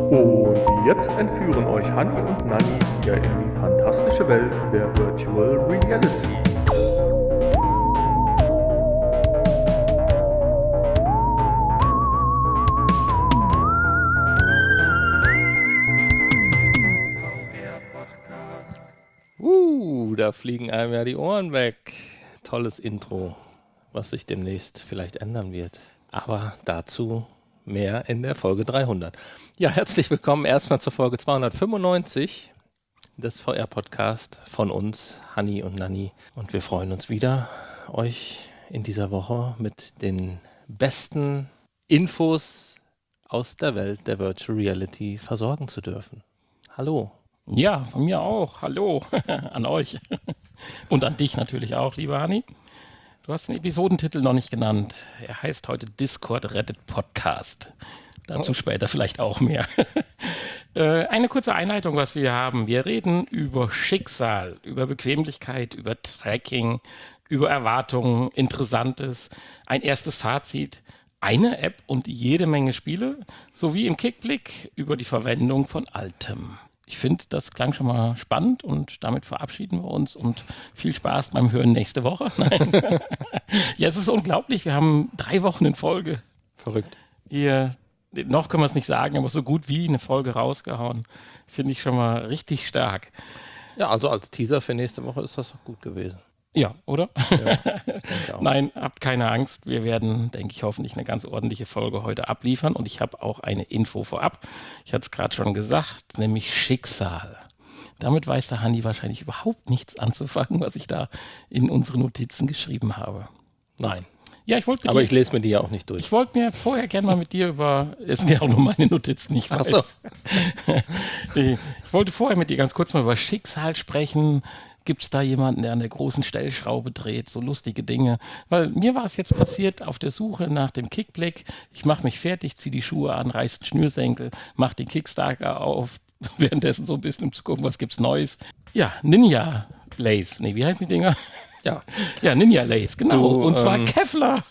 Und jetzt entführen euch Hanni und Nanni wieder in die fantastische Welt der Virtual Reality. Da fliegen einem ja die Ohren weg. Tolles Intro, was sich demnächst vielleicht ändern wird. Aber dazu mehr in der Folge 300. Ja, herzlich willkommen erstmal zur Folge 295 des VR-Podcast von uns, Hanni und Nanni. Und wir freuen uns wieder, euch in dieser Woche mit den besten Infos aus der Welt der Virtual Reality versorgen zu dürfen. Hallo. Ja, von mir auch. Hallo an euch. Und an dich natürlich auch, lieber Hanni. Du hast den Episodentitel noch nicht genannt. Er heißt heute Discord rettet Podcast. Dazu später vielleicht auch mehr. Eine kurze Einleitung, was wir haben. Wir reden über Schicksal, über Bequemlichkeit, über Tracking, über Erwartungen, Interessantes, ein erstes Fazit, eine App und jede Menge Spiele, sowie im Kickblick über die Verwendung von Altem. Ich finde, das klang schon mal spannend und damit verabschieden wir uns und viel Spaß beim Hören nächste Woche. Nein. Ja, es ist unglaublich. Wir haben 3 Wochen in Folge. Verrückt. Hier, noch können wir es nicht sagen, aber so gut wie eine Folge rausgehauen. Finde ich schon mal richtig stark. Ja, also als Teaser für nächste Woche ist das doch gut gewesen. Ja, oder? Ja, ich denke auch. Nein, habt keine Angst. Wir werden, denke ich, hoffentlich eine ganz ordentliche Folge heute abliefern. Und ich habe auch eine Info vorab. Ich hatte es gerade schon gesagt, nämlich Schicksal. Damit weiß der Hanni wahrscheinlich überhaupt nichts anzufangen, was ich da in unsere Notizen geschrieben habe. Nein. Ja, Aber ich lese mir die ja auch nicht durch. Ich wollte mir vorher gerne mal mit dir es sind ja auch nur meine Notizen, ich weiß. Ach so. Ich wollte vorher mit dir ganz kurz mal über Schicksal sprechen. Gibt es da jemanden, der an der großen Stellschraube dreht? So lustige Dinge. Weil mir war es jetzt passiert auf der Suche nach dem Kickblick. Ich mache mich fertig, ziehe die Schuhe an, reiß den Schnürsenkel, mache den Kickstarter auf. Währenddessen so ein bisschen, um zu gucken, was gibt's Neues. Ja, Ninja Lace. Nee, wie heißen die Dinger? Ja, Ninja Lace, genau. Und zwar Kevlar.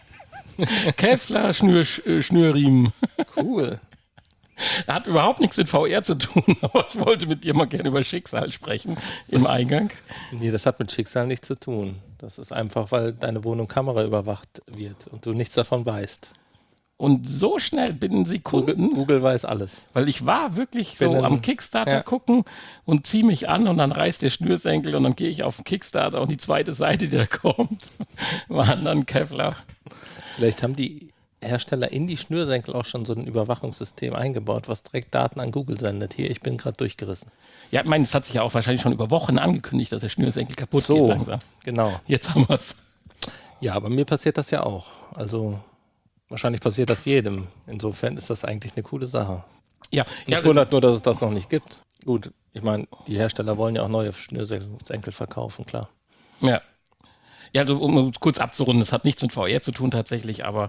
Kevlar Schnürriemen. Cool. Hat überhaupt nichts mit VR zu tun, aber ich wollte mit dir mal gerne über Schicksal sprechen im Eingang. Nee, das hat mit Schicksal nichts zu tun. Das ist einfach, weil deine Wohnung Kamera überwacht wird und du nichts davon weißt. Und so schnell binnen Sekunden. Google weiß alles. Weil ich war wirklich so am Kickstarter gucken und ziehe mich an und dann reißt der Schnürsenkel und dann gehe ich auf den Kickstarter und die zweite Seite, die da kommt, waren dann Kevlar. Vielleicht haben die Hersteller in die Schnürsenkel auch schon so ein Überwachungssystem eingebaut, was direkt Daten an Google sendet. Hier, ich bin gerade durchgerissen. Ja, ich meine, es hat sich ja auch wahrscheinlich schon über Wochen angekündigt, dass der Schnürsenkel kaputt geht langsam. Genau. Jetzt haben wir es. Ja, aber mir passiert das ja auch. Also wahrscheinlich passiert das jedem. Insofern ist das eigentlich eine coole Sache. Ja, mich wundert nur, dass es das noch nicht gibt. Gut, ich meine, die Hersteller wollen ja auch neue Schnürsenkel verkaufen, klar. Ja. Ja, also, um kurz abzurunden, das hat nichts mit VR zu tun tatsächlich, aber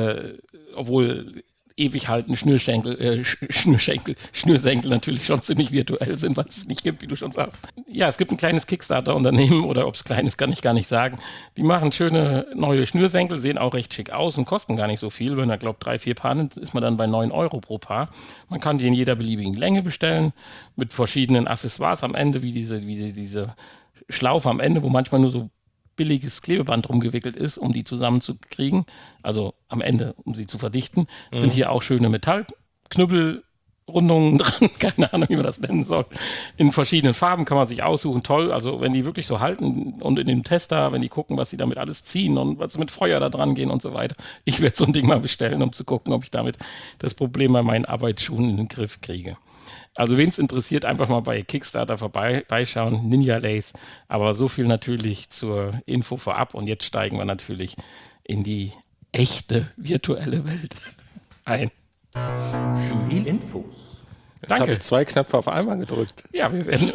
obwohl ewig halten Schnürsenkel natürlich schon ziemlich virtuell sind, was es nicht gibt, wie du schon sagst. Ja, es gibt ein kleines Kickstarter-Unternehmen, oder ob es klein ist, kann ich gar nicht sagen. Die machen schöne neue Schnürsenkel, sehen auch recht schick aus und kosten gar nicht so viel. Wenn er glaubt 3-4 Paar nimmt, ist man dann bei 9 Euro pro Paar. Man kann die in jeder beliebigen Länge bestellen, mit verschiedenen Accessoires am Ende, wie diese Schlaufe am Ende, wo manchmal nur so billiges Klebeband rumgewickelt ist, um die zusammenzukriegen, also am Ende, um sie zu verdichten, sind hier auch schöne Metallknüppelrundungen dran, keine Ahnung, wie man das nennen soll. In verschiedenen Farben kann man sich aussuchen, toll, also wenn die wirklich so halten und in dem Tester, wenn die gucken, was sie damit alles ziehen und was mit Feuer da dran gehen und so weiter. Ich werde so ein Ding mal bestellen, um zu gucken, ob ich damit das Problem bei meinen Arbeitsschuhen in den Griff kriege. Also wen es interessiert, einfach mal bei Kickstarter vorbeischauen, Ninja Lace. Aber so viel natürlich zur Info vorab. Und jetzt steigen wir natürlich in die echte virtuelle Welt ein. Spielinfos. Jetzt habe ich 2 Knöpfe auf einmal gedrückt. Ja, wir werden...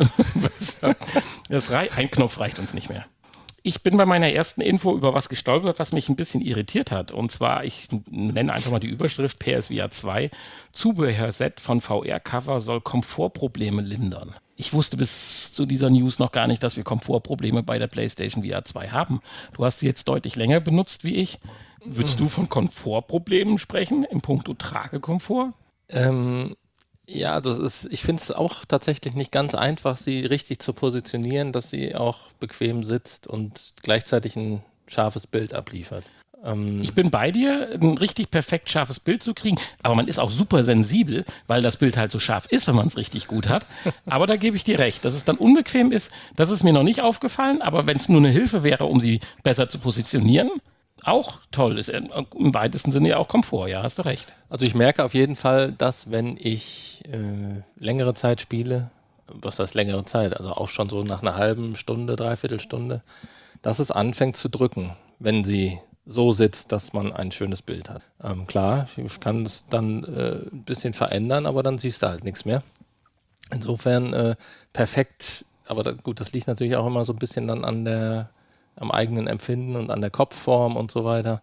Ein Knopf reicht uns nicht mehr. Ich bin bei meiner ersten Info über was gestolpert, was mich ein bisschen irritiert hat. Und zwar, ich nenne einfach mal die Überschrift PSVR 2. Zubehörset von VR-Cover soll Komfortprobleme lindern. Ich wusste bis zu dieser News noch gar nicht, dass wir Komfortprobleme bei der PlayStation VR 2 haben. Du hast sie jetzt deutlich länger benutzt wie ich. Würdest du von Komfortproblemen sprechen, in puncto Tragekomfort? Ja, also ich finde es auch tatsächlich nicht ganz einfach, sie richtig zu positionieren, dass sie auch bequem sitzt und gleichzeitig ein scharfes Bild abliefert. Ich bin bei dir, ein richtig perfekt scharfes Bild zu kriegen, aber man ist auch super sensibel, weil das Bild halt so scharf ist, wenn man es richtig gut hat. Aber da gebe ich dir recht, dass es dann unbequem ist, das ist mir noch nicht aufgefallen, aber wenn es nur eine Hilfe wäre, um sie besser zu positionieren, auch toll. Ist im weitesten Sinne ja auch Komfort, ja, hast du recht. Also ich merke auf jeden Fall, dass wenn ich längere Zeit spiele, was heißt längere Zeit, also auch schon so nach einer halben Stunde, Dreiviertelstunde, dass es anfängt zu drücken, wenn sie so sitzt, dass man ein schönes Bild hat. Klar, ich kann es dann ein bisschen verändern, aber dann siehst du halt nichts mehr. Insofern perfekt, aber gut, das liegt natürlich auch immer so ein bisschen dann am eigenen Empfinden und an der Kopfform und so weiter.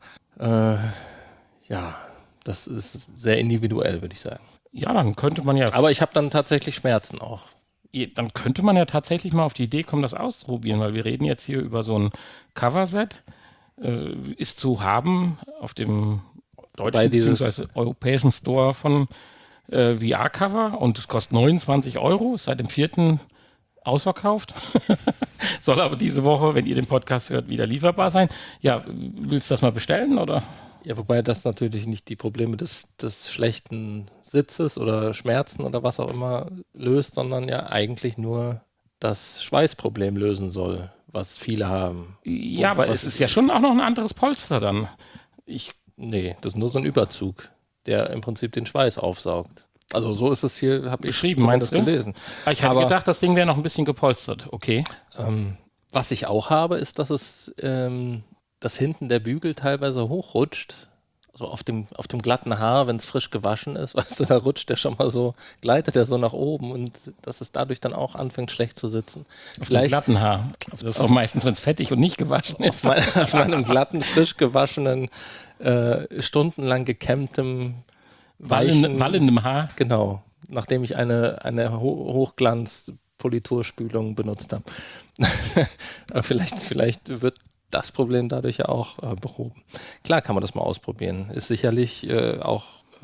Ja, das ist sehr individuell, würde ich sagen. Ja, dann könnte man ja. Aber ich habe dann tatsächlich Schmerzen auch. Dann könnte man ja tatsächlich mal auf die Idee kommen, das auszuprobieren, weil wir reden jetzt hier über so ein Coverset. Ist zu haben auf dem deutschen bzw. europäischen Store von VR-Cover und es kostet 29 €, ist seit dem 4. ausverkauft. Soll aber diese Woche, wenn ihr den Podcast hört, wieder lieferbar sein. Ja, willst du das mal bestellen oder? Ja, wobei das natürlich nicht die Probleme des schlechten Sitzes oder Schmerzen oder was auch immer löst, sondern ja eigentlich nur das Schweißproblem lösen soll, was viele haben. Ja, aber es ist ja schon auch noch ein anderes Polster dann. Nee, das ist nur so ein Überzug, der im Prinzip den Schweiß aufsaugt. Also so ist es hier, habe ich Beschrieben, meinst du? Gelesen. Ich hätte gedacht, das Ding wäre noch ein bisschen gepolstert. Okay. Was ich auch habe, ist, dass dass hinten der Bügel teilweise hochrutscht. So auf dem glatten Haar, wenn es frisch gewaschen ist, weißt du, da rutscht der schon mal so, gleitet er so nach oben und dass es dadurch dann auch anfängt schlecht zu sitzen. Auf dem glatten Haar. Das ist auch meistens, wenn es fettig und nicht gewaschen ist. Auf meinem glatten, frisch gewaschenen, stundenlang gekämmtem, wallendem Haar. Genau, nachdem ich eine Hochglanz-Politurspülung benutzt habe. Vielleicht wird das Problem dadurch ja auch behoben. Klar kann man das mal ausprobieren. Ist sicherlich auch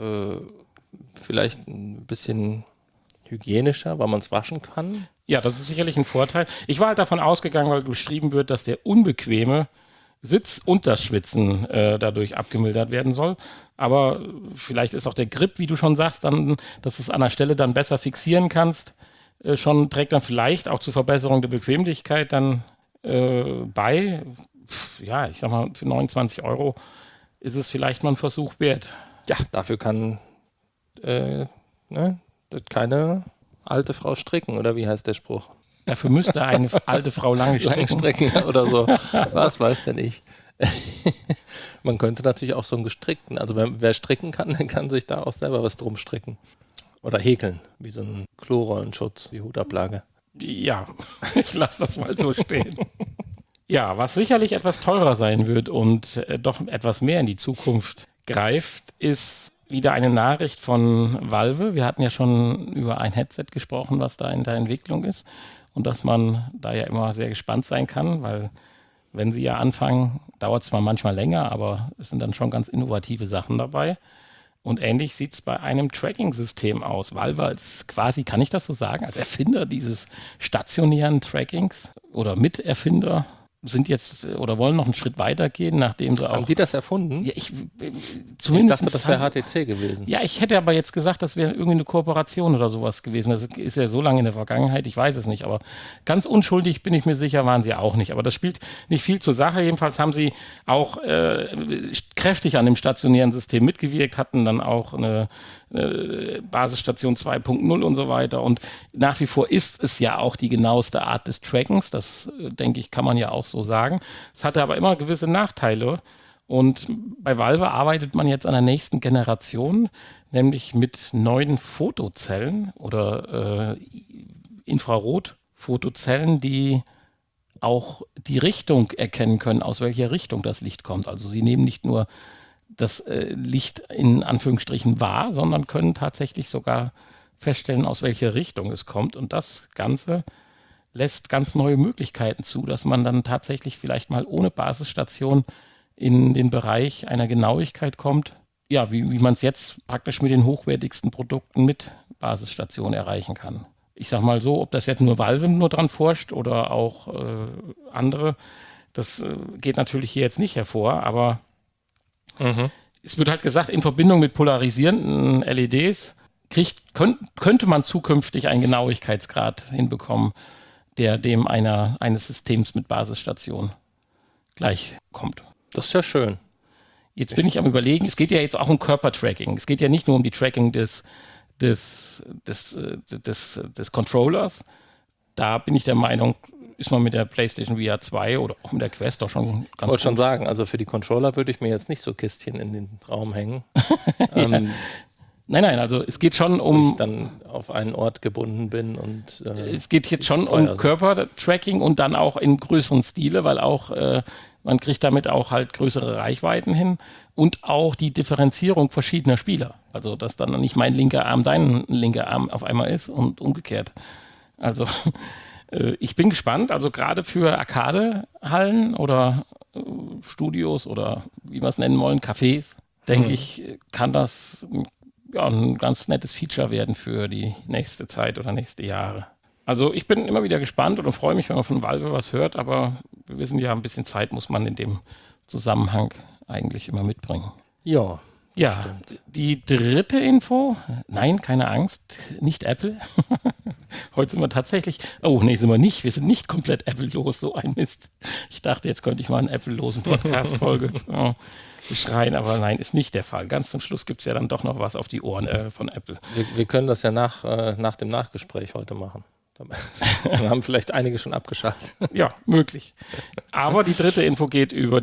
vielleicht ein bisschen hygienischer, weil man es waschen kann. Ja, das ist sicherlich ein Vorteil. Ich war halt davon ausgegangen, weil beschrieben wird, dass der unbequeme Sitz und das Schwitzen dadurch abgemildert werden soll. Aber vielleicht ist auch der Grip, wie du schon sagst, dann, dass du es an der Stelle dann besser fixieren kannst, trägt dann vielleicht auch zur Verbesserung der Bequemlichkeit dann bei. Ja, ich sag mal, für 29 € ist es vielleicht mal ein Versuch wert. Ja, dafür kann keine alte Frau stricken, oder wie heißt der Spruch? Dafür müsste eine alte Frau lange stricken oder so. Was weiß denn ich? Man könnte natürlich auch so einen gestrickten, also wer stricken kann, der kann sich da auch selber was drum stricken. Oder häkeln, wie so ein Klorollenschutz, die Hutablage. Ja, ich lasse das mal so stehen. Ja, was sicherlich etwas teurer sein wird und doch etwas mehr in die Zukunft greift, ist wieder eine Nachricht von Valve. Wir hatten ja schon über ein Headset gesprochen, was da in der Entwicklung ist und dass man da ja immer sehr gespannt sein kann, weil wenn sie ja anfangen, dauert es zwar manchmal länger, aber es sind dann schon ganz innovative Sachen dabei. Und ähnlich sieht es bei einem Tracking-System aus. Valve als quasi, kann ich das so sagen, als Erfinder dieses stationären Trackings oder Miterfinder sind jetzt oder wollen noch einen Schritt weiter gehen, nachdem sie auch... Haben die das erfunden? Ja, zumindest dachte, das wäre HTC gewesen. Ja, ich hätte aber jetzt gesagt, das wäre irgendwie eine Kooperation oder sowas gewesen. Das ist ja so lange in der Vergangenheit, ich weiß es nicht. Aber ganz unschuldig bin ich mir sicher, waren sie auch nicht. Aber das spielt nicht viel zur Sache. Jedenfalls haben sie auch kräftig an dem stationären System mitgewirkt, hatten dann auch eine Basisstation 2.0 und so weiter. Und nach wie vor ist es ja auch die genaueste Art des Trackens. Das, denke ich, kann man ja auch so sagen. Es hatte aber immer gewisse Nachteile. Und bei Valve arbeitet man jetzt an der nächsten Generation, nämlich mit neuen Fotozellen oder Infrarotfotozellen, die auch die Richtung erkennen können, aus welcher Richtung das Licht kommt. Also sie nehmen nicht nur das Licht in Anführungsstrichen wahr, sondern können tatsächlich sogar feststellen, aus welcher Richtung es kommt. Und das Ganze lässt ganz neue Möglichkeiten zu, dass man dann tatsächlich vielleicht mal ohne Basisstation in den Bereich einer Genauigkeit kommt, ja, wie man es jetzt praktisch mit den hochwertigsten Produkten mit Basisstation erreichen kann. Ich sag mal so, ob das jetzt nur Valve nur dran forscht oder auch andere, das geht natürlich hier jetzt nicht hervor, aber es wird halt gesagt, in Verbindung mit polarisierenden LEDs könnte man zukünftig einen Genauigkeitsgrad hinbekommen, der dem eines Systems mit Basisstation gleichkommt. Das ist ja schön. Jetzt bin ich am Überlegen, es geht ja jetzt auch um Körpertracking. Es geht ja nicht nur um die Tracking des Controllers. Da bin ich der Meinung, ist man mit der PlayStation VR 2 oder auch mit der Quest doch schon ganz gut. Ich wollte schon sagen, also für die Controller würde ich mir jetzt nicht so Kistchen in den Raum hängen. Nein, also es geht schon wo um... ich dann auf einen Ort gebunden bin und es geht jetzt schon teuer um sind. Körpertracking und dann auch in größeren Stile, weil auch man kriegt damit auch halt größere Reichweiten hin und auch die Differenzierung verschiedener Spieler. Also dass dann nicht mein linker Arm dein linker Arm auf einmal ist und umgekehrt. Also ich bin gespannt, also gerade für Arcade-Hallen oder Studios oder wie wir es nennen wollen, Cafés, denke ich, kann das ja ein ganz nettes Feature werden für die nächste Zeit oder nächste Jahre. Also ich bin immer wieder gespannt und freue mich, wenn man von Valve was hört, aber wir wissen ja, ein bisschen Zeit muss man in dem Zusammenhang eigentlich immer mitbringen. ja, Ja, stimmt. die dritte Info, nein, keine Angst, nicht Apple. Heute sind wir tatsächlich, sind wir nicht, wir sind nicht komplett Apple-los, so ein Mist. Ich dachte, jetzt könnte ich mal einen Apple-losen Podcast-Folge beschreien, aber nein, ist nicht der Fall. Ganz zum Schluss gibt es ja dann doch noch was auf die Ohren von Apple. Wir können das ja nach dem Nachgespräch heute machen. Wir haben vielleicht einige schon abgeschaltet. Ja, möglich. Aber die dritte Info geht über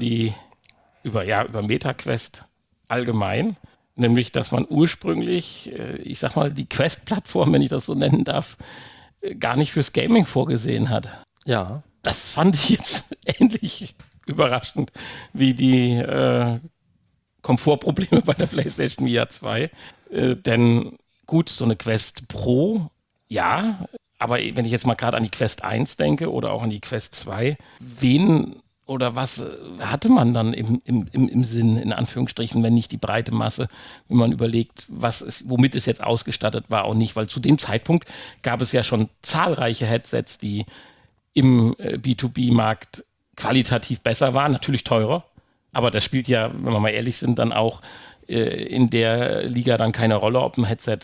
MetaQuest allgemein, nämlich, dass man ursprünglich, ich sag mal, die Quest-Plattform, wenn ich das so nennen darf, gar nicht fürs Gaming vorgesehen hat. Ja. Das fand ich jetzt ähnlich überraschend wie die Komfortprobleme bei der PlayStation VR 2. Denn gut, so eine Quest Pro, ja, aber wenn ich jetzt mal gerade an die Quest 1 denke oder auch an die Quest 2, wen oder was hatte man dann im Sinn, in Anführungsstrichen, wenn nicht die breite Masse, wenn man überlegt, womit es jetzt ausgestattet war und nicht, weil zu dem Zeitpunkt gab es ja schon zahlreiche Headsets, die im B2B-Markt qualitativ besser waren, natürlich teurer, aber das spielt ja, wenn wir mal ehrlich sind, dann auch in der Liga dann keine Rolle, ob ein Headset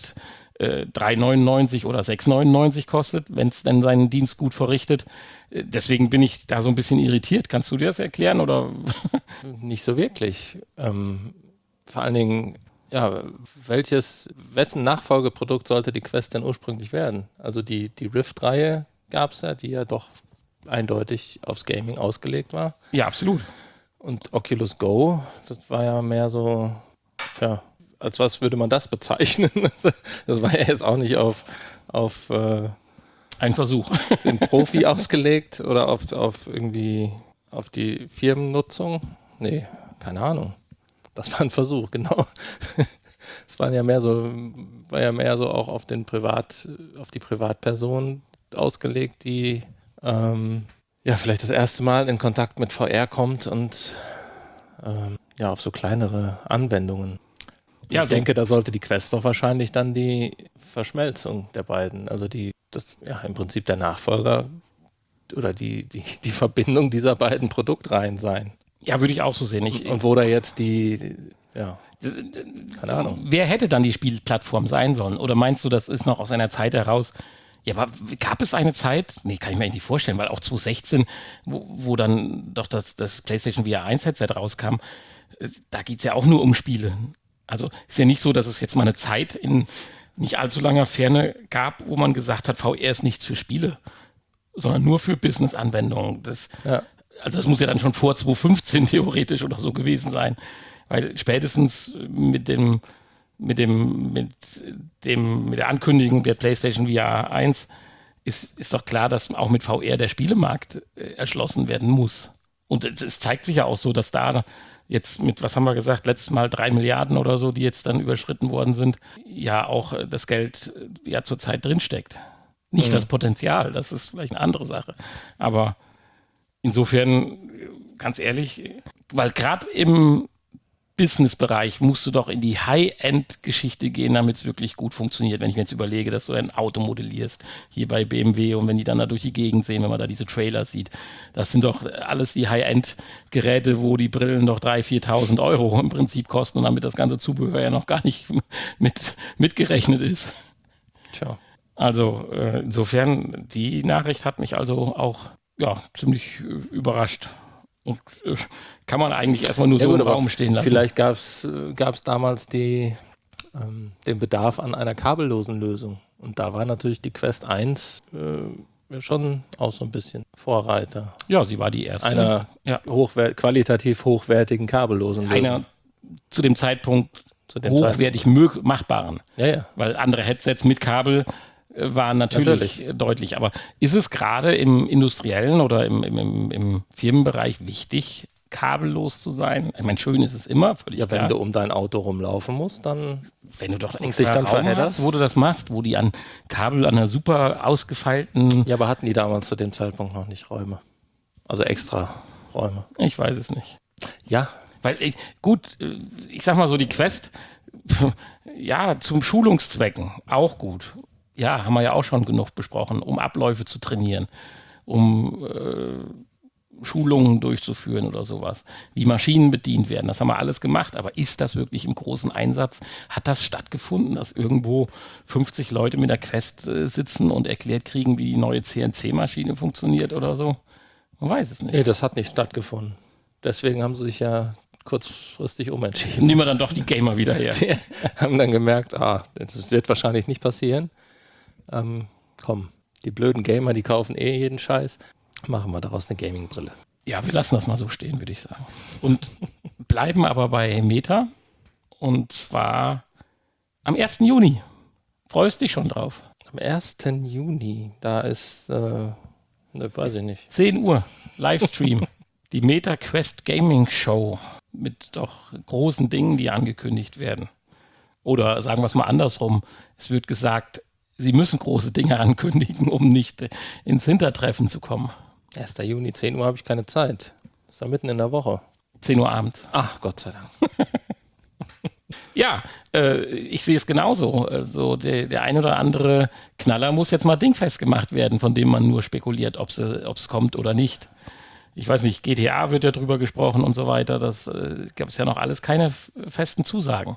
3,99 oder 6,99 kostet, wenn es denn seinen Dienst gut verrichtet. Deswegen bin ich da so ein bisschen irritiert. Kannst du dir das erklären? Oder? Nicht so wirklich. Vor allen Dingen, ja, wessen Nachfolgeprodukt sollte die Quest denn ursprünglich werden? Also die Rift-Reihe gab es ja, die ja doch eindeutig aufs Gaming ausgelegt war. Ja, absolut. Und Oculus Go, das war ja mehr so, als was würde man das bezeichnen? Das war ja jetzt auch nicht auf ein Versuch. Den Profi ausgelegt oder auf die Firmennutzung? Nee, keine Ahnung. Das war ein Versuch, genau. Es war ja mehr so auch auf die Privatperson ausgelegt, die vielleicht das erste Mal in Kontakt mit VR kommt und auf so kleinere Anwendungen. Ja, ich denke, da sollte die Quest doch wahrscheinlich dann die Verschmelzung der beiden, also im Prinzip der Nachfolger oder die Verbindung dieser beiden Produktreihen sein. Ja, würde ich auch so sehen. Und wo da jetzt keine Ahnung. Wer hätte dann die Spielplattform sein sollen? Oder meinst du, das ist noch aus einer Zeit heraus? Ja, aber gab es eine Zeit, kann ich mir nicht vorstellen, weil auch 2016, wo dann doch das PlayStation VR 1 Headset rauskam, da geht es ja auch nur um Spiele. Also ist ja nicht so, dass es jetzt mal eine Zeit in nicht allzu langer Ferne gab, wo man gesagt hat, VR ist nichts für Spiele, sondern nur für Business-Anwendungen. Also das muss ja dann schon vor 2015 theoretisch oder so gewesen sein, weil spätestens mit der Ankündigung der PlayStation VR 1 ist doch klar, dass auch mit VR der Spielemarkt erschlossen werden muss. Und es zeigt sich ja auch so, dass da jetzt mit, was haben wir gesagt, letztes Mal 3 Milliarden oder so, die jetzt dann überschritten worden sind, ja auch das Geld ja zurzeit drinsteckt. Nicht das Potenzial, das ist vielleicht eine andere Sache. Aber insofern, ganz ehrlich, weil gerade im Business-Bereich musst du doch in die High-End-Geschichte gehen, damit es wirklich gut funktioniert. Wenn ich mir jetzt überlege, dass du ein Auto modellierst, hier bei BMW, und wenn die dann da durch die Gegend sehen, wenn man da diese Trailer sieht, das sind doch alles die High-End-Geräte, wo die Brillen doch 3.000, 4.000 Euro im Prinzip kosten und damit das ganze Zubehör ja noch gar nicht mitgerechnet ist. Tja. Also insofern, die Nachricht hat mich also auch ziemlich überrascht. Und kann man eigentlich erstmal nur so im Raum stehen lassen. Vielleicht gab es damals den Bedarf an einer kabellosen Lösung. Und da war natürlich die Quest 1 schon auch so ein bisschen Vorreiter. Ja, sie war die erste. Einer qualitativ hochwertigen kabellosen Lösung. Einer zu dem Zeitpunkt hochwertig machbaren. Ja. Weil andere Headsets mit Kabel waren natürlich deutlich. Aber ist es gerade im industriellen oder im Firmenbereich wichtig, kabellos zu sein? Ich meine, schön ist es immer, völlig klar. Wenn du um dein Auto rumlaufen musst, dann... Wenn du doch extra Raum hast, wo du das machst, wo die an Kabel an einer super ausgefeilten... Ja, aber hatten die damals zu dem Zeitpunkt noch nicht Räume? Also extra Räume? Ich weiß es nicht. Ja. Weil, ich sag mal so, die Quest, zum Schulungszwecken auch gut. Ja, haben wir ja auch schon genug besprochen, um Abläufe zu trainieren, um Schulungen durchzuführen oder sowas, wie Maschinen bedient werden. Das haben wir alles gemacht, aber ist das wirklich im großen Einsatz? Hat das stattgefunden, dass irgendwo 50 Leute mit der Quest sitzen und erklärt kriegen, wie die neue CNC-Maschine funktioniert oder so? Man weiß es nicht. Nee, das hat nicht stattgefunden. Deswegen haben sie sich ja kurzfristig umentschieden. Nehmen wir dann doch die Gamer wieder her. Die haben dann gemerkt, das wird wahrscheinlich nicht passieren. Die blöden Gamer, die kaufen jeden Scheiß. Machen wir daraus eine Gaming-Brille. Ja, wir lassen das mal so stehen, würde ich sagen. Und bleiben aber bei Meta. Und zwar am 1. Juni. Freust dich schon drauf? Am 1. Juni, da ist, weiß ich nicht. 10 Uhr, Livestream. Die Meta Quest Gaming Show mit doch großen Dingen, die angekündigt werden. Oder sagen wir es mal andersrum. Es wird gesagt, sie müssen große Dinge ankündigen, um nicht ins Hintertreffen zu kommen. 1. Juni, 10 Uhr habe ich keine Zeit. Das ist ja mitten in der Woche. 10 Uhr abends. Ach, Gott sei Dank. Ja, ich sehe es genauso. Also der ein oder andere Knaller muss jetzt mal dingfest gemacht werden, von dem man nur spekuliert, ob es kommt oder nicht. Ich weiß nicht, GTA wird ja drüber gesprochen und so weiter. Das gab es ja noch alles keine festen Zusagen.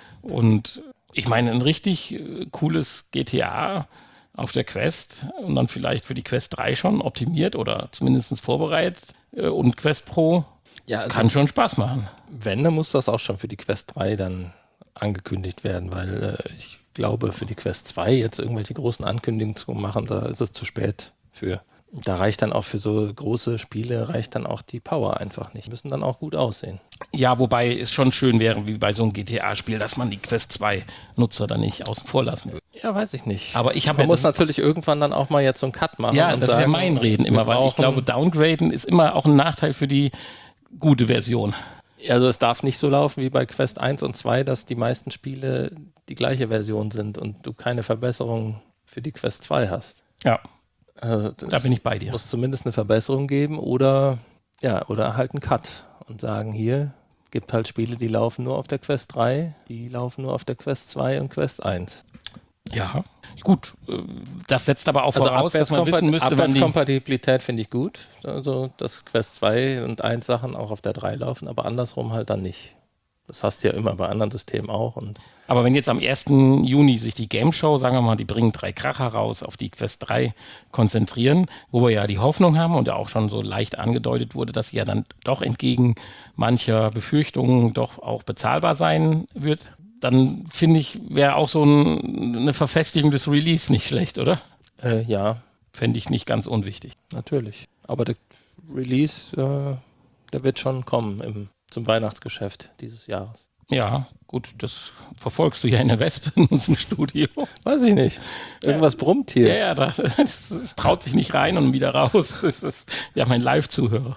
Und ich meine, ein richtig cooles GTA auf der Quest und dann vielleicht für die Quest 3 schon optimiert oder zumindest vorbereitet und Quest Pro kann schon Spaß machen. Wenn, dann muss das auch schon für die Quest 3 dann angekündigt werden, weil ich glaube, für die Quest 2 jetzt irgendwelche großen Ankündigungen zu machen, da ist es zu spät für. Da reicht dann auch für so große Spiele, reicht dann auch die Power einfach nicht. Müssen dann auch gut aussehen. Ja, wobei es schon schön wäre, wie bei so einem GTA-Spiel, dass man die Quest 2 Nutzer dann nicht außen vor lassen würde. Ja, weiß ich nicht. Aber man muss natürlich irgendwann dann auch mal jetzt so einen Cut machen. Ja, und das sagen, ist ja mein Reden immer, weil ich glaube, Downgraden ist immer auch ein Nachteil für die gute Version. Also es darf nicht so laufen wie bei Quest 1 und 2, dass die meisten Spiele die gleiche Version sind und du keine Verbesserung für die Quest 2 hast. Ja. Also da bin ich bei dir. Muss zumindest eine Verbesserung geben oder halt einen Cut und sagen, hier gibt halt Spiele, die laufen nur auf der Quest 3, die laufen nur auf der Quest 2 und Quest 1. Ja, gut. Das setzt aber auch voraus, dass man wissen müsste, Abwärtskompatibilität finde ich gut. Also, dass Quest 2 und 1 Sachen auch auf der 3 laufen, aber andersrum halt dann nicht. Das hast du ja immer bei anderen Systemen auch. Aber wenn jetzt am 1. Juni sich die Game Show, sagen wir mal, die bringen 3 Kracher raus, auf die Quest 3 konzentrieren, wo wir ja die Hoffnung haben und ja auch schon so leicht angedeutet wurde, dass sie ja dann doch entgegen mancher Befürchtungen doch auch bezahlbar sein wird, dann finde ich, wäre auch so eine Verfestigung des Release nicht schlecht, oder? Ja. Fände ich nicht ganz unwichtig. Natürlich. Aber der Release, der wird schon kommen zum Weihnachtsgeschäft dieses Jahres. Ja, gut, das verfolgst du ja in der Wespe in unserem Studio. Weiß ich nicht. Irgendwas brummt hier. Ja, das traut sich nicht rein und wieder raus. Wir haben einen Live-Zuhörer.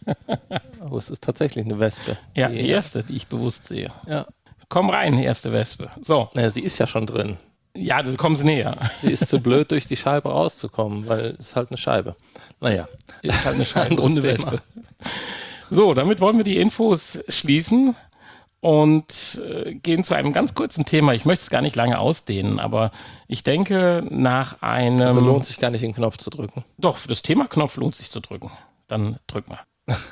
Oh, es ist tatsächlich eine Wespe. Ja, die erste, die ich bewusst sehe. Ja. Komm rein, erste Wespe. So. Naja, sie ist ja schon drin. Ja, du kommst näher. Sie ist zu blöd, durch die Scheibe rauszukommen, weil es halt eine Scheibe. Naja. Ist halt eine Scheibe, runde Wespe. So, damit wollen wir die Infos schließen. und gehen zu einem ganz kurzen Thema. Ich möchte es gar nicht lange ausdehnen, aber ich denke, nach einem... Also lohnt sich gar nicht, den Knopf zu drücken. Doch, das Thema Knopf lohnt sich zu drücken. Dann drück mal.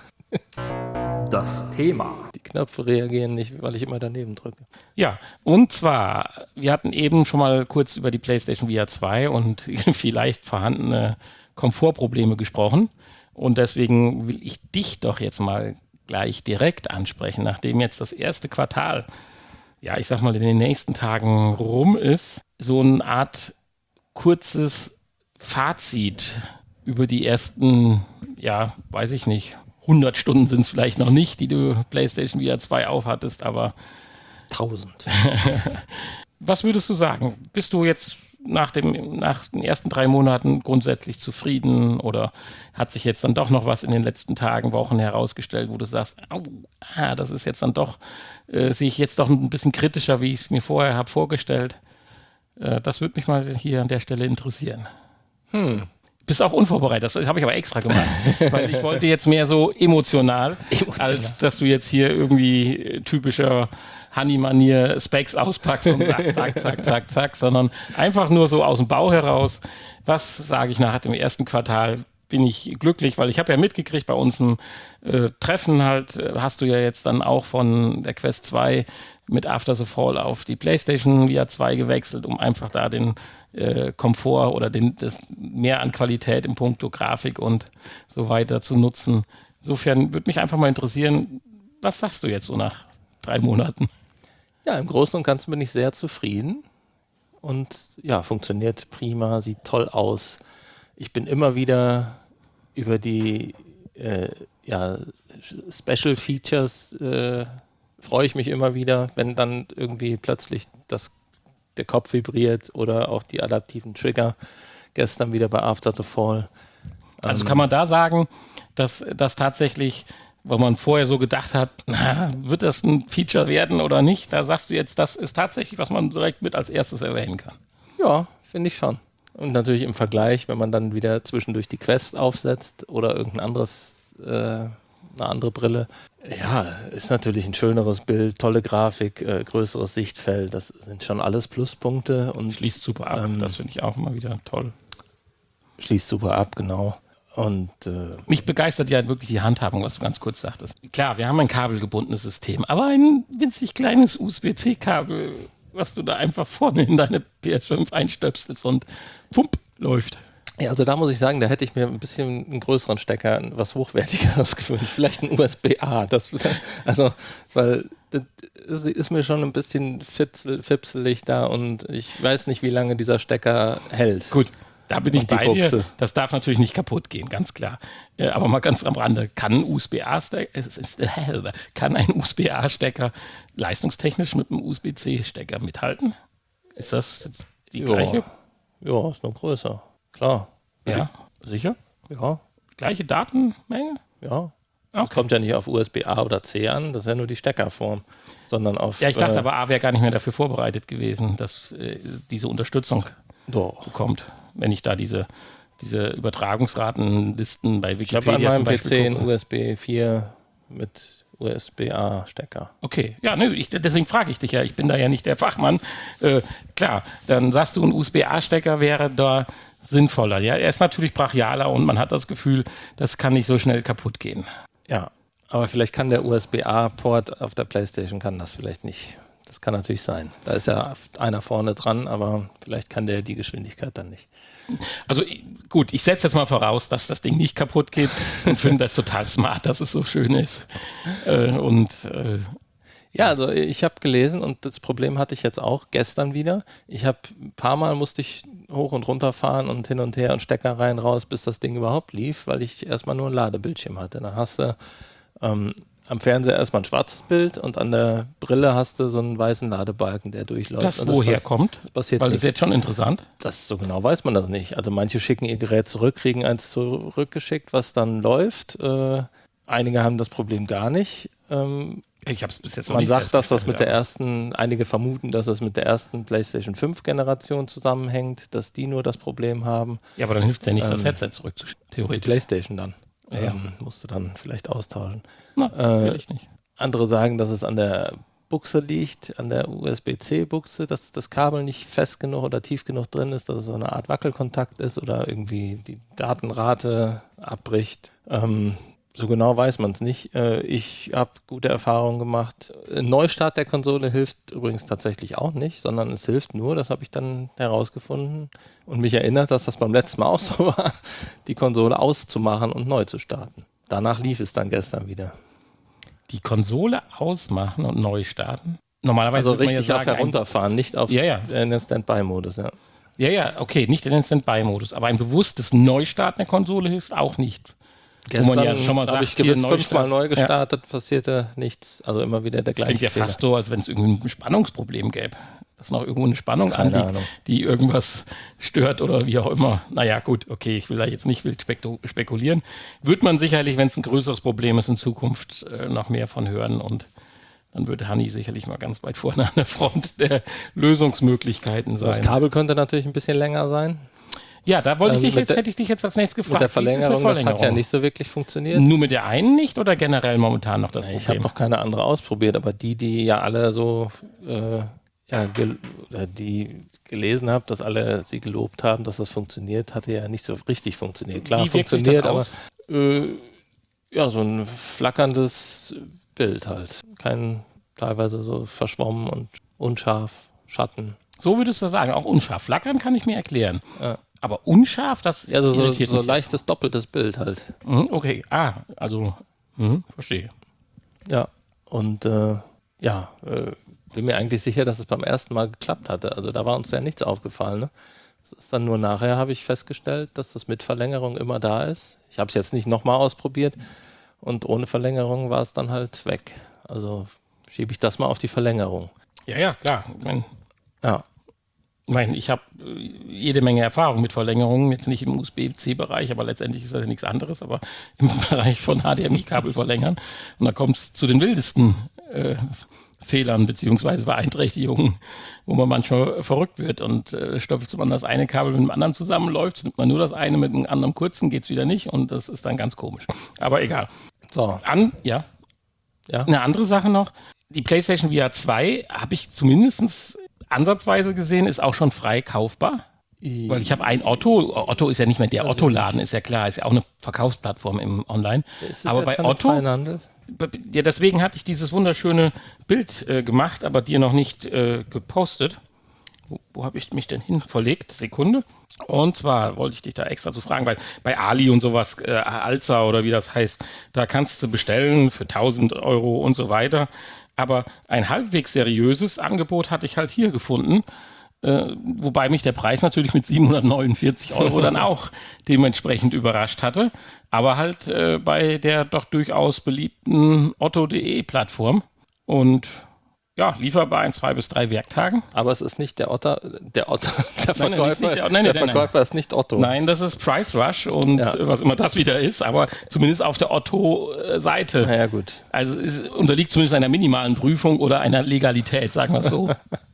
Das Thema. Die Knöpfe reagieren nicht, weil ich immer daneben drücke. Ja, und zwar, wir hatten eben schon mal kurz über die PlayStation VR 2 und vielleicht vorhandene Komfortprobleme gesprochen. Und deswegen will ich dich doch jetzt mal gleich direkt ansprechen, nachdem jetzt das erste Quartal, ja, ich sag mal, in den nächsten Tagen rum ist, so eine Art kurzes Fazit über die ersten, ja, weiß ich nicht, 100 Stunden sind es vielleicht noch nicht, die du PlayStation VR 2 aufhattest, aber 1000. was würdest du sagen? Bist du jetzt nach den ersten 3 Monaten grundsätzlich zufrieden oder hat sich jetzt dann doch noch was in den letzten Tagen, Wochen herausgestellt, wo du sagst, das ist jetzt dann doch, sehe ich jetzt doch ein bisschen kritischer, wie ich es mir vorher habe vorgestellt. Das würde mich mal hier an der Stelle interessieren. Bist auch unvorbereitet, das habe ich aber extra gemacht, weil ich wollte jetzt mehr so emotional, als dass du jetzt hier irgendwie typischer Honey-Manier Specs auspackst und sagst, zack, zack, zack, zack, sondern einfach nur so aus dem Bauch heraus, was sage ich nach dem ersten Quartal, bin ich glücklich, weil ich habe ja mitgekriegt, bei uns im Treffen halt, hast du ja jetzt dann auch von der Quest 2 mit After the Fall auf die PlayStation VR 2 gewechselt, um einfach da den Komfort oder das mehr an Qualität im Punkto Grafik und so weiter zu nutzen. Insofern würde mich einfach mal interessieren, was sagst du jetzt so nach 3 Monaten? Ja, im Großen und Ganzen bin ich sehr zufrieden und ja, funktioniert prima, sieht toll aus. Ich bin immer wieder über die Special Features freue ich mich immer wieder, wenn dann irgendwie plötzlich der Kopf vibriert oder auch die adaptiven Trigger. Gestern wieder bei After the Fall. Also kann man da sagen, dass das tatsächlich, weil man vorher so gedacht hat, wird das ein Feature werden oder nicht, da sagst du jetzt, das ist tatsächlich, was man direkt mit als erstes erwähnen kann. Ja, finde ich schon. Und natürlich im Vergleich, wenn man dann wieder zwischendurch die Quest aufsetzt oder eine andere Brille. Ja, ist natürlich ein schöneres Bild, tolle Grafik, größeres Sichtfeld. Das sind schon alles Pluspunkte. Und Schließt super ab. Das finde ich auch immer wieder toll. Schließt super ab, genau. Und mich begeistert ja wirklich die Handhabung, was du ganz kurz sagtest. Klar, wir haben ein kabelgebundenes System, aber ein winzig kleines USB-C-Kabel, was du da einfach vorne in deine PS5 einstöpselst und pump, läuft. Ja, also da muss ich sagen, da hätte ich mir ein bisschen einen größeren Stecker, was Hochwertigeres gewünscht. Vielleicht ein USB-A. Weil das ist mir schon ein bisschen fipselig da und ich weiß nicht, wie lange dieser Stecker hält. Gut, da bin ich bei Buchse. dir. Das darf natürlich nicht kaputt gehen, ganz klar. Aber mal ganz am Rande, kann ein USB-A-Stecker leistungstechnisch mit einem USB-C-Stecker mithalten? Ist das jetzt die gleiche? Ja, ist noch größer. Klar. Ja, sicher? Ja. Gleiche Datenmenge? Ja. Das kommt ja nicht auf USB-A oder C an, das ist ja nur die Steckerform, sondern auf... Ja, ich dachte aber, A wäre gar nicht mehr dafür vorbereitet gewesen, dass diese Unterstützung bekommt, wenn ich da diese Übertragungsratenlisten bei Wikipedia ich habe an meinem zum Beispiel PC einen USB 4 mit USB-A-Stecker. Okay, ja, deswegen frage ich dich ja, ich bin da ja nicht der Fachmann. Klar, dann sagst du, ein USB-A-Stecker wäre da sinnvoller. Ja, er ist natürlich brachialer und man hat das Gefühl, das kann nicht so schnell kaputt gehen. Ja, aber vielleicht kann der USB-A-Port auf der PlayStation kann das vielleicht nicht. Das kann natürlich sein. Da ist ja einer vorne dran, aber vielleicht kann der die Geschwindigkeit dann nicht. Also gut, ich setze jetzt mal voraus, dass das Ding nicht kaputt geht und finde das total smart, dass es so schön ist. Ja, also ich habe gelesen und das Problem hatte ich jetzt auch gestern wieder. Ich habe ein paar Mal musste ich hoch und runter fahren und hin und her und Stecker rein, raus, bis das Ding überhaupt lief, weil ich erstmal nur einen Ladebildschirm hatte. Dann hast du am Fernseher erstmal ein schwarzes Bild und an der Brille hast du so einen weißen Ladebalken, der durchläuft. Das woher kommt? Das passiert weil nichts. das ist jetzt schon interessant. So genau weiß man das nicht. Also manche schicken ihr Gerät zurück, kriegen eins zurückgeschickt, was dann läuft. Einige haben das Problem gar nicht. Ich habe es bis jetzt noch Man nicht sagt, dass das festgestellt, mit der ersten, einige vermuten, dass es mit der ersten PlayStation 5 Generation zusammenhängt, dass die nur das Problem haben. Ja, aber dann hilft es ja nicht, das Headset zurückzuschicken, Die theoretisch. PlayStation dann. Ja. Musst du dann vielleicht austauschen. Na, will ich nicht. Andere sagen, dass es an der Buchse liegt, an der USB-C-Buchse, dass das Kabel nicht fest genug oder tief genug drin ist, dass es so eine Art Wackelkontakt ist oder irgendwie die Datenrate abbricht. So genau weiß man es nicht. Ich habe gute Erfahrungen gemacht. Ein Neustart der Konsole hilft übrigens tatsächlich auch nicht, sondern es hilft nur, das habe ich dann herausgefunden und mich erinnert, dass das beim letzten Mal auch so war, die Konsole auszumachen und neu zu starten. Danach lief es dann gestern wieder. Die Konsole ausmachen und neu starten? Normalerweise Also würde man richtig ja auf sagen, herunterfahren, nicht auf in den Standby-Modus. Ja. Ja, okay, nicht in den Standby-Modus, aber ein bewusstes Neustarten der Konsole hilft auch nicht. Gestern Wo man ja schon mal habe ich sagt, hier gewiss Neustart. 5-mal neu gestartet, passierte nichts. Also immer wieder der gleiche Klingt ja Fehler. fast so, als wenn es irgendwie ein Spannungsproblem gäbe. Dass noch irgendwo eine Spannung Keine anliegt, Ahnung. die irgendwas stört oder wie auch immer. Naja, gut, okay, ich will da jetzt nicht wild spekulieren. Wird man sicherlich, wenn es ein größeres Problem ist, in Zukunft noch mehr von hören und dann wird Hanni sicherlich mal ganz weit vorne an der Front der Lösungsmöglichkeiten Das sein. Kabel könnte natürlich ein bisschen länger sein. Ja, da wollte ich mit hätte ich dich jetzt als nächstes gefragt. Mit der Wie ist es Verlängerung, das hat ja nicht so wirklich funktioniert. Nur mit der einen nicht oder generell momentan noch das Ich habe Problem? noch keine andere ausprobiert, aber die ja alle so die gelesen habe, dass alle sie gelobt haben, dass das funktioniert, hatte ja nicht so richtig funktioniert. Klar, Wie wirkt sich funktioniert, das aber aus? so ein flackerndes Bild halt. Teilweise so verschwommen und unscharf, Schatten. So würdest du sagen, auch unscharf. Flackern kann ich mir erklären. Ja. Aber unscharf, das Ja, also irritiert so mich. leichtes doppeltes Bild halt. Okay, verstehe. Ja, und bin mir eigentlich sicher, dass es beim ersten Mal geklappt hatte. Also da war uns ja nichts aufgefallen. Ne? Es ist dann nur nachher, habe ich festgestellt, dass das mit Verlängerung immer da ist. Ich habe es jetzt nicht nochmal ausprobiert und ohne Verlängerung war es dann halt weg. Also schiebe ich das mal auf die Verlängerung. Ja, klar. Ja. Ich habe jede Menge Erfahrung mit Verlängerungen, jetzt nicht im USB-C-Bereich, aber letztendlich ist das ja nichts anderes, aber im Bereich von HDMI-Kabel verlängern. Und da kommt es zu den wildesten Fehlern bzw. Beeinträchtigungen, wo man manchmal verrückt wird und stopft man das eine Kabel mit dem anderen zusammenläuft, nimmt man nur das eine mit dem anderen kurzen, geht es wieder nicht und das ist dann ganz komisch. Aber egal. So. Ja. Eine andere Sache noch, die PlayStation VR 2 habe ich zumindest ansatzweise gesehen, ist auch schon frei kaufbar. Weil ich habe ein Otto ist ja nicht mehr der Otto-Laden, ist ja klar, ist ja auch eine Verkaufsplattform im Online. Ist Aber jetzt bei schon im Otto, freien Handel? ja, deswegen hatte ich dieses wunderschöne Bild gemacht, aber dir noch nicht gepostet. Wo habe ich mich denn hin verlegt? Sekunde. Und zwar wollte ich dich da extra zu fragen, weil bei Ali und sowas, Alza oder wie das heißt, da kannst du bestellen für 1.000 Euro und so weiter. Aber ein halbwegs seriöses Angebot hatte ich halt hier gefunden, wobei mich der Preis natürlich mit 749 Euro dann auch dementsprechend überrascht hatte. Aber halt bei der doch durchaus beliebten Otto.de Plattform. Und ja, lieferbar in 2 bis 3 Werktagen. Aber es ist nicht der Verkäufer. Der Verkäufer ist nicht Otto. Nein, das ist Price Rush und was immer das wieder ist, aber zumindest auf der Otto-Seite. Na ja, gut. Also es unterliegt zumindest einer minimalen Prüfung oder einer Legalität, sagen wir es so.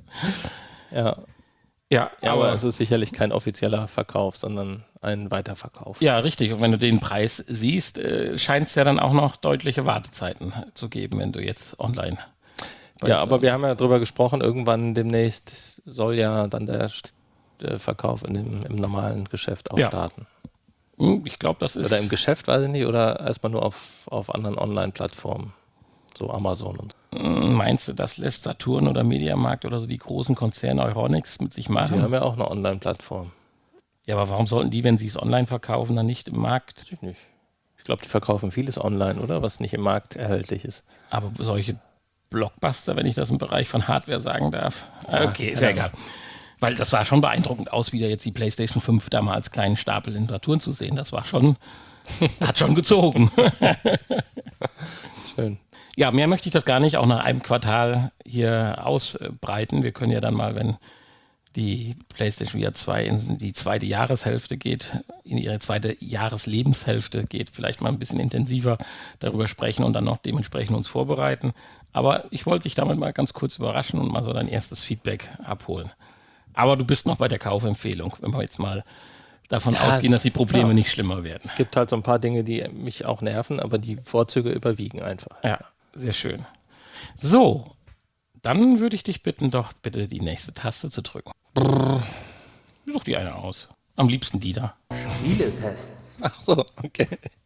Ja, aber es ist sicherlich kein offizieller Verkauf, sondern ein Weiterverkauf. Ja, richtig. Und wenn du den Preis siehst, scheint es ja dann auch noch deutliche Wartezeiten zu geben, wenn du jetzt online. Ja, aber wir haben ja darüber gesprochen, irgendwann demnächst soll ja dann der Verkauf im normalen Geschäft auch starten. Ich glaube, das ist... Oder im Geschäft, weiß ich nicht, oder erstmal nur auf anderen Online-Plattformen, so Amazon und so. Meinst du, das lässt Saturn oder Mediamarkt oder so die großen Konzerne Euronics mit sich machen? Die haben ja auch eine Online-Plattform. Ja, aber warum sollten die, wenn sie es online verkaufen, dann nicht im Markt? Weiß ich nicht. Ich glaube, die verkaufen vieles online, oder? Was nicht im Markt erhältlich ist. Aber solche Blockbuster, wenn ich das im Bereich von Hardware sagen darf. Okay, ist ja egal. Weil das sah schon beeindruckend aus, wieder jetzt die PlayStation 5 da mal als kleinen Stapel in Saturn zu sehen. Das war schon, hat schon gezogen. Schön. Ja, mehr möchte ich das gar nicht auch nach einem Quartal hier ausbreiten. Wir können ja dann mal, wenn die PlayStation VR 2 in die zweite Jahreshälfte geht, in ihre zweite Jahreslebenshälfte geht, vielleicht mal ein bisschen intensiver darüber sprechen und dann noch dementsprechend uns vorbereiten. Aber ich wollte dich damit mal ganz kurz überraschen und mal so dein erstes Feedback abholen. Aber du bist noch bei der Kaufempfehlung, wenn wir jetzt mal davon ausgehen, dass die Probleme nicht schlimmer werden. Es gibt halt so ein paar Dinge, die mich auch nerven, aber die Vorzüge überwiegen einfach. Ja, sehr schön. So, Dann würde ich dich bitten, doch bitte die nächste Taste zu drücken. Brrr. Such dir eine aus. Am liebsten die da. Spieletests. Ach so, okay.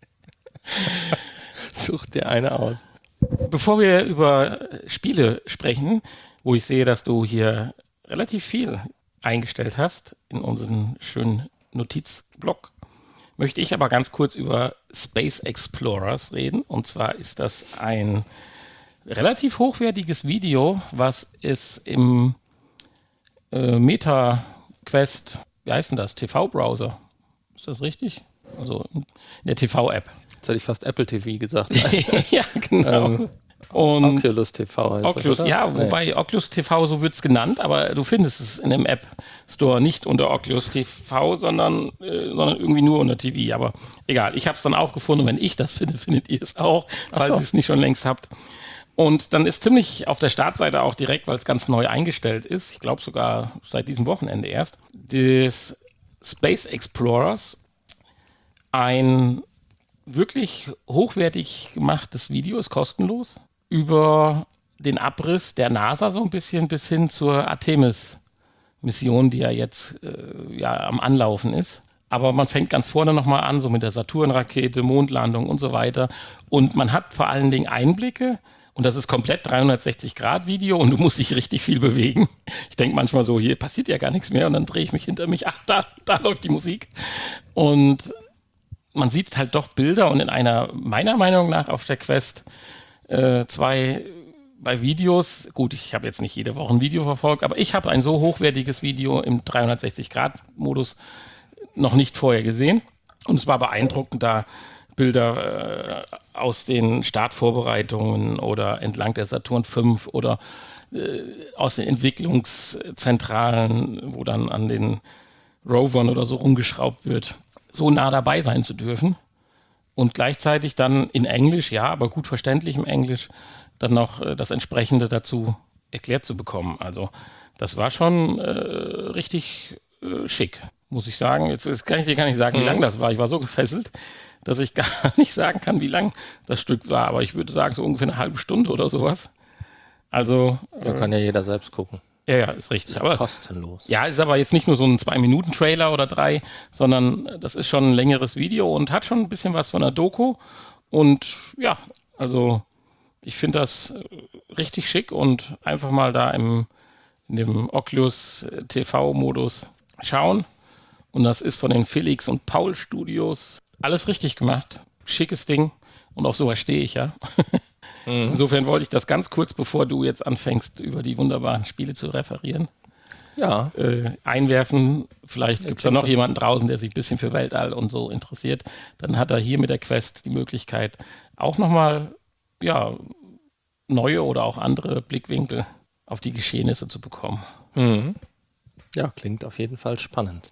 Such dir eine aus. Bevor wir über Spiele sprechen, wo ich sehe, dass du hier relativ viel eingestellt hast in unseren schönen Notizblock, möchte ich aber ganz kurz über Space Explorers reden. Und zwar ist das ein relativ hochwertiges Video, was es im MetaQuest, wie heißt denn das, TV-Browser, ist das richtig? Also in der TV-App. Jetzt hätte ich fast Apple TV gesagt. Ja, genau. Und Oculus TV heißt Oculus, das, oder? ja, Nee. wobei Oculus TV, so wird es genannt, aber du findest es in dem App Store nicht unter Oculus TV, sondern irgendwie nur unter TV. Aber egal, ich habe es dann auch gefunden. Wenn ich das finde, findet ihr es auch, falls so. ihr es nicht schon längst habt. Und dann ist ziemlich auf der Startseite auch direkt, weil es ganz neu eingestellt ist, ich glaube sogar seit diesem Wochenende erst, des Space Explorers, ein wirklich hochwertig gemachtes Video, ist kostenlos, über den Abriss der NASA so ein bisschen bis hin zur Artemis-Mission, die ja jetzt am Anlaufen ist. Aber man fängt ganz vorne nochmal an, so mit der Saturn-Rakete, Mondlandung und so weiter. Und man hat vor allen Dingen Einblicke, und das ist komplett 360-Grad-Video und du musst dich richtig viel bewegen. Ich denke manchmal so, hier passiert ja gar nichts mehr und dann drehe ich mich hinter mich, ach, da läuft die Musik. Und man sieht halt doch Bilder und in einer, meiner Meinung nach, auf der Quest 2 bei Videos, gut, ich habe jetzt nicht jede Woche ein Video verfolgt, aber ich habe ein so hochwertiges Video im 360-Grad-Modus noch nicht vorher gesehen. Und es war beeindruckend, da Bilder aus den Startvorbereitungen oder entlang der Saturn V oder aus den Entwicklungszentralen, wo dann an den Rovern oder so rumgeschraubt wird, so nah dabei sein zu dürfen. Und gleichzeitig dann in Englisch, ja, aber gut verständlich im Englisch, dann noch das Entsprechende dazu erklärt zu bekommen. Also das war schon richtig schick, muss ich sagen. Jetzt kann ich dir gar nicht sagen, wie lang das war. Ich war so gefesselt, dass ich gar nicht sagen kann, wie lang das Stück war. Aber ich würde sagen, so ungefähr eine halbe Stunde oder sowas. Also Da kann ja jeder selbst gucken. ja, ist richtig. Aber Kostenlos. ja, ist aber jetzt nicht nur so ein 2-Minuten-Trailer oder 3, sondern das ist schon ein längeres Video und hat schon ein bisschen was von einer Doku. Und ja, also ich finde das richtig schick und einfach mal da in dem Oculus TV-Modus schauen. Und das ist von den Felix und Paul Studios. Alles richtig gemacht. Schickes Ding. Und auf sowas stehe ich ja. Insofern wollte ich das ganz kurz, bevor du jetzt anfängst, über die wunderbaren Spiele zu referieren, Ja, einwerfen. Vielleicht gibt es da noch klingt jemanden draußen, der sich ein bisschen für Weltall und so interessiert. Dann hat er hier mit der Quest die Möglichkeit, auch nochmal neue oder auch andere Blickwinkel auf die Geschehnisse zu bekommen. ja, klingt auf jeden Fall spannend.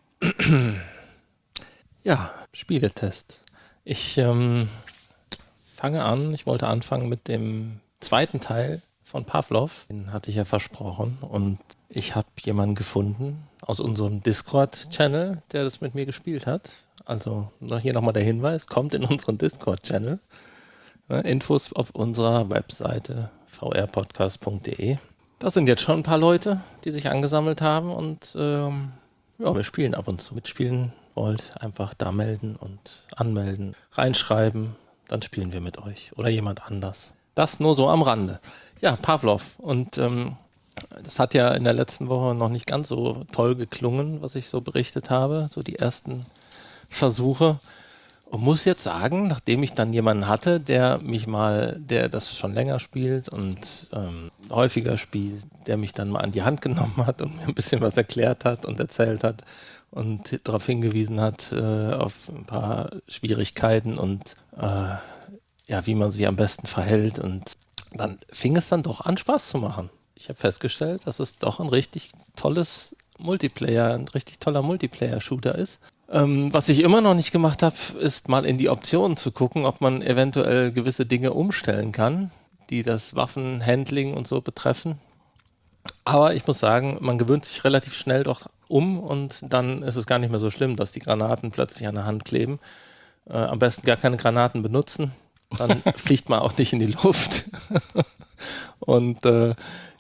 Ja, Spieletest. Ich fange an. Ich wollte anfangen mit dem zweiten Teil von Pavlov. Den hatte ich ja versprochen. Und ich habe jemanden gefunden aus unserem Discord-Channel, der das mit mir gespielt hat. Also hier nochmal der Hinweis, kommt in unseren Discord-Channel. Infos auf unserer Webseite vrpodcast.de. Da sind jetzt schon ein paar Leute, die sich angesammelt haben und wir spielen ab und zu. Mitspielen wollt, einfach da melden und anmelden, reinschreiben, dann spielen wir mit euch oder jemand anders. Das nur so am Rande. Ja, Pavlov. Und das hat ja in der letzten Woche noch nicht ganz so toll geklungen, was ich so berichtet habe, so die ersten Versuche. Und muss jetzt sagen, nachdem ich dann jemanden hatte, der das schon länger spielt und häufiger spielt, der mich dann mal an die Hand genommen hat und mir ein bisschen was erklärt hat und erzählt hat und darauf hingewiesen hat, auf ein paar Schwierigkeiten und wie man sich am besten verhält. Und dann fing es dann doch an, Spaß zu machen. Ich habe festgestellt, dass es doch ein richtig toller Multiplayer-Shooter ist. Was ich immer noch nicht gemacht habe, ist mal in die Optionen zu gucken, ob man eventuell gewisse Dinge umstellen kann, die das Waffenhandling und so betreffen. Aber ich muss sagen, man gewöhnt sich relativ schnell doch um und dann ist es gar nicht mehr so schlimm, dass die Granaten plötzlich an der Hand kleben. Am besten gar keine Granaten benutzen, dann fliegt man auch nicht in die Luft. Und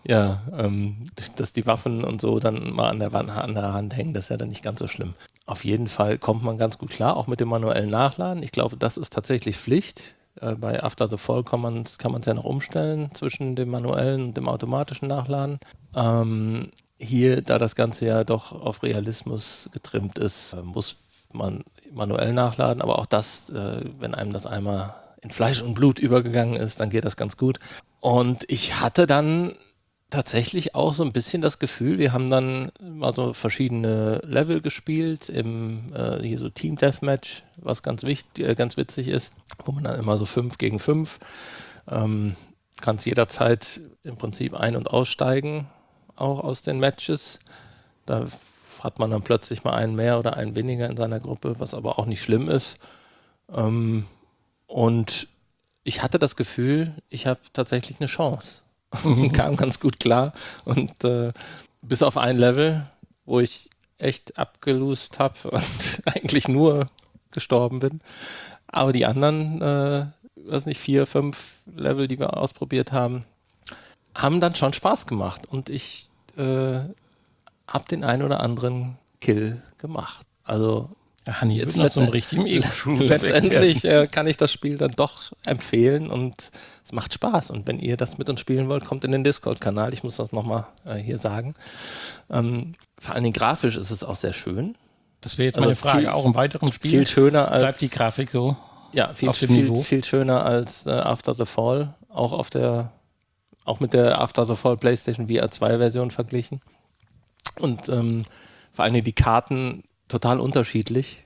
Ja, dass die Waffen und so dann mal an der Hand hängen, das ist ja dann nicht ganz so schlimm. Auf jeden Fall kommt man ganz gut klar, auch mit dem manuellen Nachladen. Ich glaube, das ist tatsächlich Pflicht. Bei After the Fall kann man es ja noch umstellen zwischen dem manuellen und dem automatischen Nachladen. Hier, da das Ganze ja doch auf Realismus getrimmt ist, muss man manuell nachladen, aber auch das, wenn einem das einmal in Fleisch und Blut übergegangen ist, dann geht das ganz gut. Und ich hatte dann tatsächlich auch so ein bisschen das Gefühl, wir haben dann mal so verschiedene Level gespielt, hier so Team Deathmatch, was ganz witzig ist, wo man dann immer so 5 gegen 5, kannst jederzeit im Prinzip ein- und aussteigen, auch aus den Matches. Da hat man dann plötzlich mal einen mehr oder einen weniger in seiner Gruppe, was aber auch nicht schlimm ist. Und ich hatte das Gefühl, ich habe tatsächlich eine Chance. Und kam ganz gut klar. Und bis auf ein Level, wo ich echt abgelost habe und eigentlich nur gestorben bin. Aber die anderen, weiß nicht, 4, 5 Level, die wir ausprobiert haben, haben dann schon Spaß gemacht. Und ich habe den einen oder anderen Kill gemacht. Also Hanni jetzt wird noch so einen richtigen Ego-Shooter. letztendlich kann ich das Spiel dann doch empfehlen und es macht Spaß. Und wenn ihr das mit uns spielen wollt, kommt in den Discord-Kanal. Ich muss das nochmal hier sagen. Vor allen Dingen grafisch ist es auch sehr schön. Das wäre jetzt Also meine Frage. viel- Auch im weiteren Spiel Viel schöner als bleibt die Grafik so ja, auf dem Niveau? viel schöner als After the Fall, auch mit der After the Fall PlayStation VR 2 Version verglichen. Und vor allen Dingen die Karten total unterschiedlich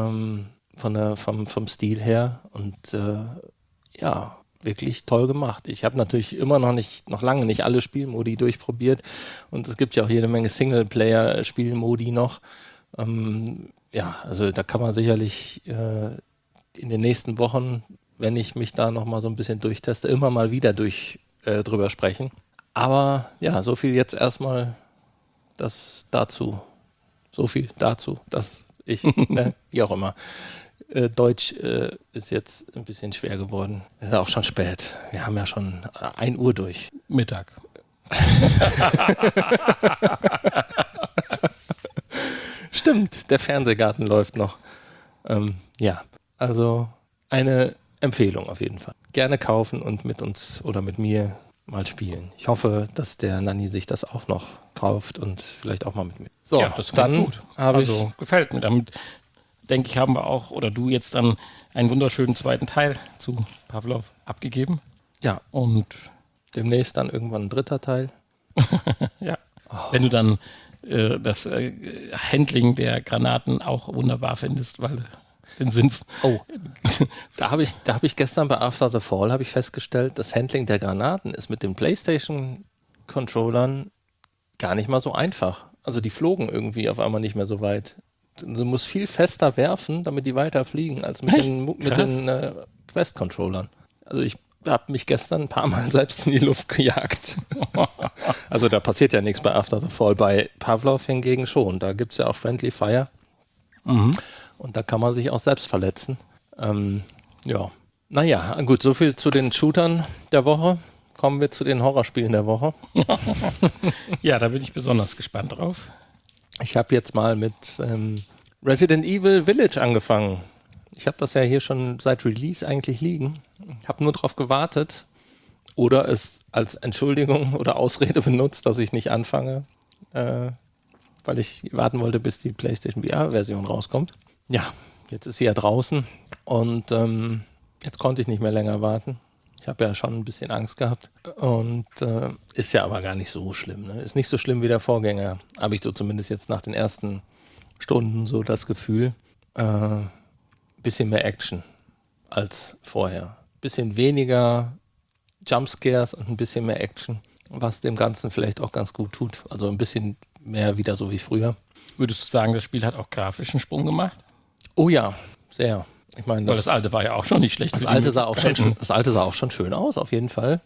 vom Stil her und ja, wirklich toll gemacht. Ich habe natürlich immer noch lange nicht alle Spielmodi durchprobiert und es gibt ja auch jede Menge Singleplayer-Spielmodi noch. Ja, also da kann man sicherlich in den nächsten Wochen, wenn ich mich da nochmal so ein bisschen durchteste, immer mal wieder drüber sprechen. Aber ja, so viel jetzt erstmal so viel dazu, dass ich, wie auch immer, Deutsch ist jetzt ein bisschen schwer geworden. Ist ja auch schon spät. Wir haben ja schon 1 Uhr durch. Mittag. Stimmt, der Fernsehgarten läuft noch. Ja, also eine Empfehlung auf jeden Fall. Gerne kaufen und mit uns oder mit mir mal spielen. Ich hoffe, dass der Nanni sich das auch noch kauft und vielleicht auch mal mit mir. So, Ja, das klingt dann gut. habe ich Also gefällt mir. Damit, denke ich, haben wir auch, oder du jetzt dann einen wunderschönen zweiten Teil zu Pavlov abgegeben. ja Und demnächst dann irgendwann ein 3. Teil. ja, wenn du dann das Handling der Granaten auch wunderbar findest, weil den Sinn. Oh, da habe ich gestern bei After the Fall habe ich festgestellt, das Handling der Granaten ist mit den PlayStation-Controllern gar nicht mal so einfach. Also die flogen irgendwie auf einmal nicht mehr so weit. Du musst viel fester werfen, damit die weiter fliegen, als mit den Quest-Controllern. Also ich habe mich gestern ein paar Mal selbst in die Luft gejagt. Also da passiert ja nichts bei After the Fall. Bei Pavlov hingegen schon. Da gibt es ja auch Friendly Fire. Und da kann man sich auch selbst verletzen. Ja, naja, gut, so viel zu den Shootern der Woche. Kommen wir zu den Horrorspielen der Woche. Ja, da bin ich besonders gespannt drauf. Ich habe jetzt mal mit Resident Evil Village angefangen. Ich habe das ja hier schon seit Release eigentlich liegen. Ich habe nur darauf gewartet oder es als Entschuldigung oder Ausrede benutzt, dass ich nicht anfange, weil ich warten wollte, bis die PlayStation VR-Version rauskommt. Ja, jetzt ist sie ja draußen und jetzt konnte ich nicht mehr länger warten. Ich habe ja schon ein bisschen Angst gehabt und ist ja aber gar nicht so schlimm. Ne? Ist nicht so schlimm wie der Vorgänger, habe ich so zumindest jetzt nach den ersten Stunden so das Gefühl. Bisschen mehr Action als vorher. Bisschen weniger Jumpscares und ein bisschen mehr Action, was dem Ganzen vielleicht auch ganz gut tut. Also ein bisschen mehr wieder so wie früher. Würdest du sagen, das Spiel hat auch grafischen Sprung gemacht? Oh ja, sehr. Ich meine, Weil das alte war ja auch schon nicht schlecht. das Alte sah auch schon schön aus, auf jeden Fall.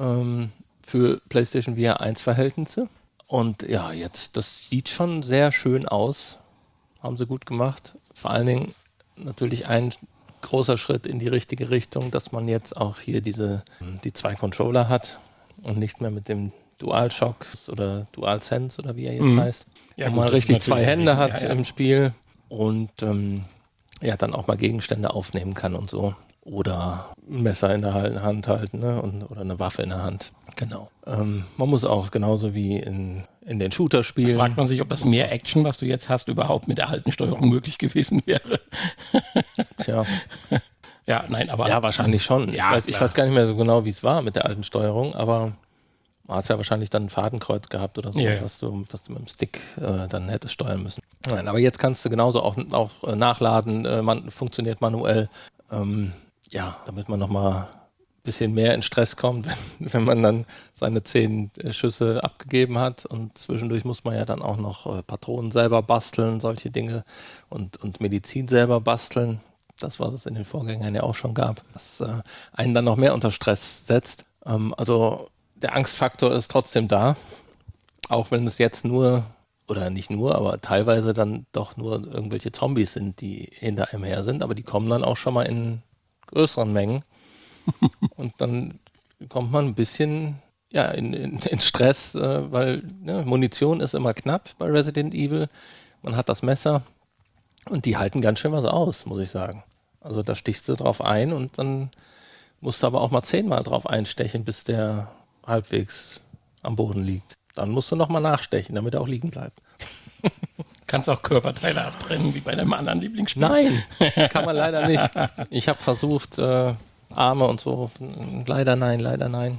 Für PlayStation VR 1 Verhältnisse. Und ja, jetzt, das sieht schon sehr schön aus. Haben sie gut gemacht. Vor allen Dingen natürlich ein großer Schritt in die richtige Richtung, dass man jetzt auch hier die 2 Controller hat und nicht mehr mit dem DualShock oder DualSense oder wie er jetzt heißt. Ja, wo gut, man das richtig ist zwei natürlich Hände hat richtig, ja. im Spiel und dann auch mal Gegenstände aufnehmen kann und so. Oder ein Messer in der Hand halten, ne? Oder eine Waffe in der Hand. Genau. Man muss auch genauso wie in den Shooter-Spielen. Fragt man sich, ob das mehr Action, was du jetzt hast, überhaupt mit der alten Steuerung möglich gewesen wäre. Tja, Ja, nein, aber... ja, wahrscheinlich schon. Ja, Ich weiß gar nicht mehr so genau, wie es war mit der alten Steuerung, aber man hat ja wahrscheinlich dann ein Fadenkreuz gehabt oder so, Ja. was du mit dem Stick dann hättest steuern müssen. Nein, aber jetzt kannst du genauso auch nachladen, funktioniert manuell. Damit man nochmal ein bisschen mehr in Stress kommt, wenn man dann seine 10 Schüsse abgegeben hat. Und zwischendurch muss man ja dann auch noch Patronen selber basteln, solche Dinge und Medizin selber basteln. Das, was es in den Vorgängern ja auch schon gab, was einen dann noch mehr unter Stress setzt. Also der Angstfaktor ist trotzdem da, auch wenn es jetzt nur, oder nicht nur, aber teilweise dann doch nur irgendwelche Zombies sind, die hinter einem her sind, aber die kommen dann auch schon mal in größeren Mengen und dann kommt man ein bisschen in Stress, weil Munition ist immer knapp bei Resident Evil. Man hat das Messer und die halten ganz schön was aus, muss ich sagen. Also da stichst du drauf ein und dann musst du aber auch mal 10-mal drauf einstechen, bis der halbwegs am Boden liegt. Dann musst du nochmal nachstechen, damit er auch liegen bleibt. Kannst auch Körperteile abtrennen, wie bei deinem anderen Lieblingsspiel? Nein, kann man leider nicht. Ich habe versucht, Arme und so. Leider nein.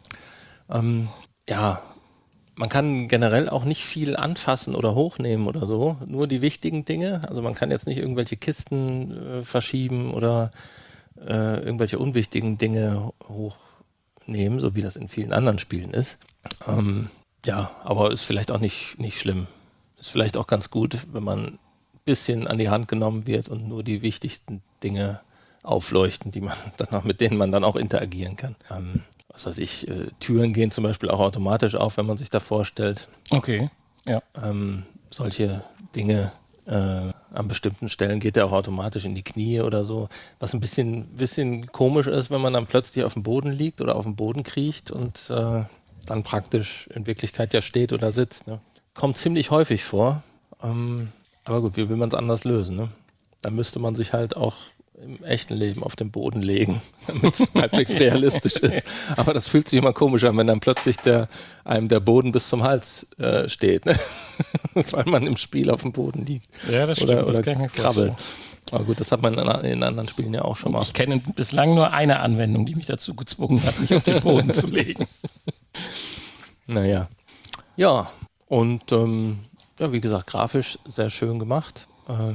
Man kann generell auch nicht viel anfassen oder hochnehmen oder so. Nur die wichtigen Dinge. Also man kann jetzt nicht irgendwelche Kisten verschieben oder irgendwelche unwichtigen Dinge hochnehmen, so wie das in vielen anderen Spielen ist. Aber ist vielleicht auch nicht schlimm. Ist vielleicht auch ganz gut, wenn man ein bisschen an die Hand genommen wird und nur die wichtigsten Dinge aufleuchten, mit denen man dann auch interagieren kann. Was weiß ich, Türen gehen zum Beispiel auch automatisch auf, wenn man sich da vorstellt. Okay, ja. Solche Dinge an bestimmten Stellen geht er auch automatisch in die Knie oder so. Was ein bisschen komisch ist, wenn man dann plötzlich auf dem Boden liegt oder auf dem Boden kriecht und dann praktisch in Wirklichkeit ja steht oder sitzt. Ne? Kommt ziemlich häufig vor. Aber gut, wie will man es anders lösen? Ne? Dann müsste man sich halt auch im echten Leben auf den Boden legen, damit es halbwegs realistisch ist. Aber das fühlt sich immer komisch an, wenn dann plötzlich einem der Boden bis zum Hals steht. Ne? Weil man im Spiel auf dem Boden liegt. Ja, das stimmt. Oder das kann ich mir krabbelt. vorstellen. Aber gut, das hat man in anderen Spielen ja auch schon mal. Ich kenne bislang nur eine Anwendung, die mich dazu gezwungen hat, mich auf den Boden zu legen. Naja. Ja, und wie gesagt, grafisch sehr schön gemacht.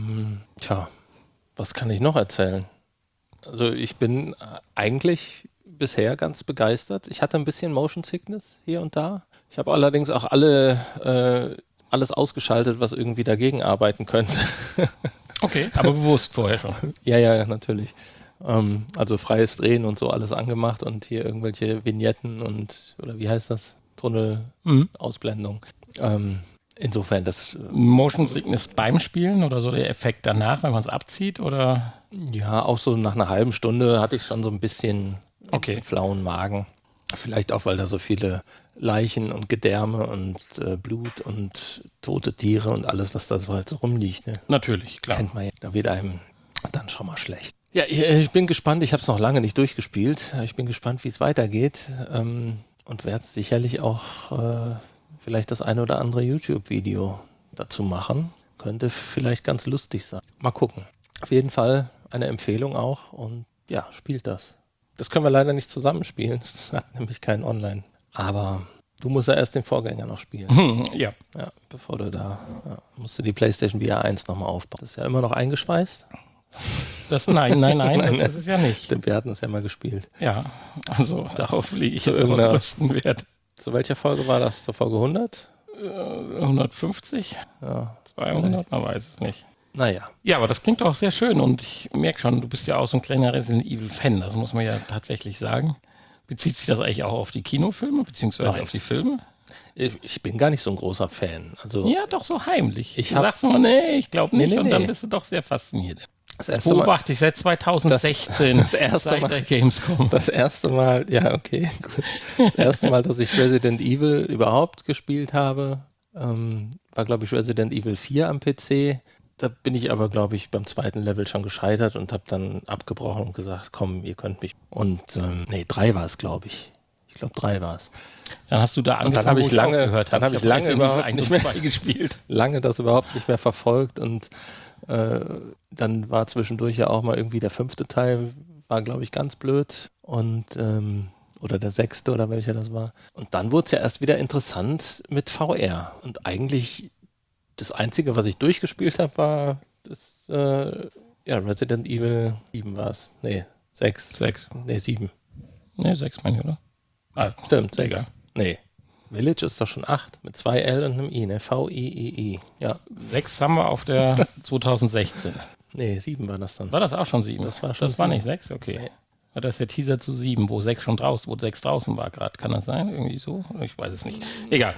Was kann ich noch erzählen? Also ich bin eigentlich bisher ganz begeistert. Ich hatte ein bisschen Motion Sickness hier und da. Ich habe allerdings auch alles ausgeschaltet, was irgendwie dagegen arbeiten könnte. Okay, aber bewusst vorher schon. Ja, natürlich. Also freies Drehen und so alles angemacht und hier irgendwelche Vignetten oder wie heißt das? Tunnel-Ausblendung. Insofern das... Motion Sickness beim Spielen oder so der Effekt danach, wenn man es abzieht? Oder? Ja, auch so nach einer halben Stunde hatte ich schon so ein bisschen flauen Magen. Vielleicht auch, weil da so viele Leichen und Gedärme und Blut und tote Tiere und alles, was da so halt so rumliegt. Ne? Natürlich, klar. Kennt man ja. Da wird einem dann schon mal schlecht. Ja, ich bin gespannt. Ich habe es noch lange nicht durchgespielt. Ich bin gespannt, wie es weitergeht. Und werde sicherlich auch vielleicht das eine oder andere YouTube-Video dazu machen. Könnte vielleicht ganz lustig sein. Mal gucken. Auf jeden Fall eine Empfehlung auch. Und ja, spielt das. Das können wir leider nicht zusammenspielen. Das hat nämlich keinen Online. Aber du musst ja erst den Vorgänger noch spielen. Ja. Ja, bevor du musst du die PlayStation VR 1 nochmal aufbauen. Das ist ja immer noch eingeschweißt. Nein, das ist es ja nicht. Denn wir hatten es ja mal gespielt. Ja, also darauf lege ich Zu jetzt aber irgendeiner- größten Wert. Zu welcher Folge war das? Zur Folge 100? 150? Ja. 200? Man weiß es nicht. Naja. Ja, aber das klingt auch sehr schön und ich merke schon, du bist ja auch so ein kleiner Resident Evil-Fan, das muss man ja tatsächlich sagen. Bezieht sich das eigentlich auch auf die Kinofilme, beziehungsweise Nein. auf die Filme? Ich bin gar nicht so ein großer Fan. Also, Ja, doch so heimlich. Ich Du hab- sagst immer, nee, ich glaube nicht Nee. und dann bist du doch sehr fasziniert. Das beobachte ich seit 2016, das erste seit Mal, der Gamescom. Das erste Mal, ja, okay, gut. Das erste Mal, dass ich Resident Evil überhaupt gespielt habe, war, glaube ich, Resident Evil 4 am PC. Da bin ich aber, glaube ich, beim zweiten Level schon gescheitert und habe dann abgebrochen und gesagt, komm, ihr könnt mich. Und, 3 war es, glaube ich. Ich glaube, 3 war es. Dann hast du da angefangen, dann habe ich lange, aufgehört dann habe ich lange überhaupt 1 nicht und mehr 2 gespielt. Lange das überhaupt nicht mehr verfolgt und dann war zwischendurch ja auch mal irgendwie der 5. Teil, war glaube ich ganz blöd und oder der 6. oder welcher das war. Und dann wurde es ja erst wieder interessant mit VR und eigentlich das Einzige, was ich durchgespielt habe, war das Resident Evil 7 war es. Nee, 6. 6. Nee, 7. Nee, 6 meine ich, oder? Ah, stimmt, 6. Egal. Nee. Village ist doch schon 8 mit 2 L und einem I, ne? V-I-I-I. Ja. 6 haben wir auf der 2016. Nee, 7 war das dann. War das auch schon 7? Das war schon Das war 7. nicht 6? Okay. Nee. War das der Teaser zu 7, wo 6 schon draußen, wo 6 draußen war gerade? Kann das sein? Irgendwie so? Ich weiß es nicht. Egal.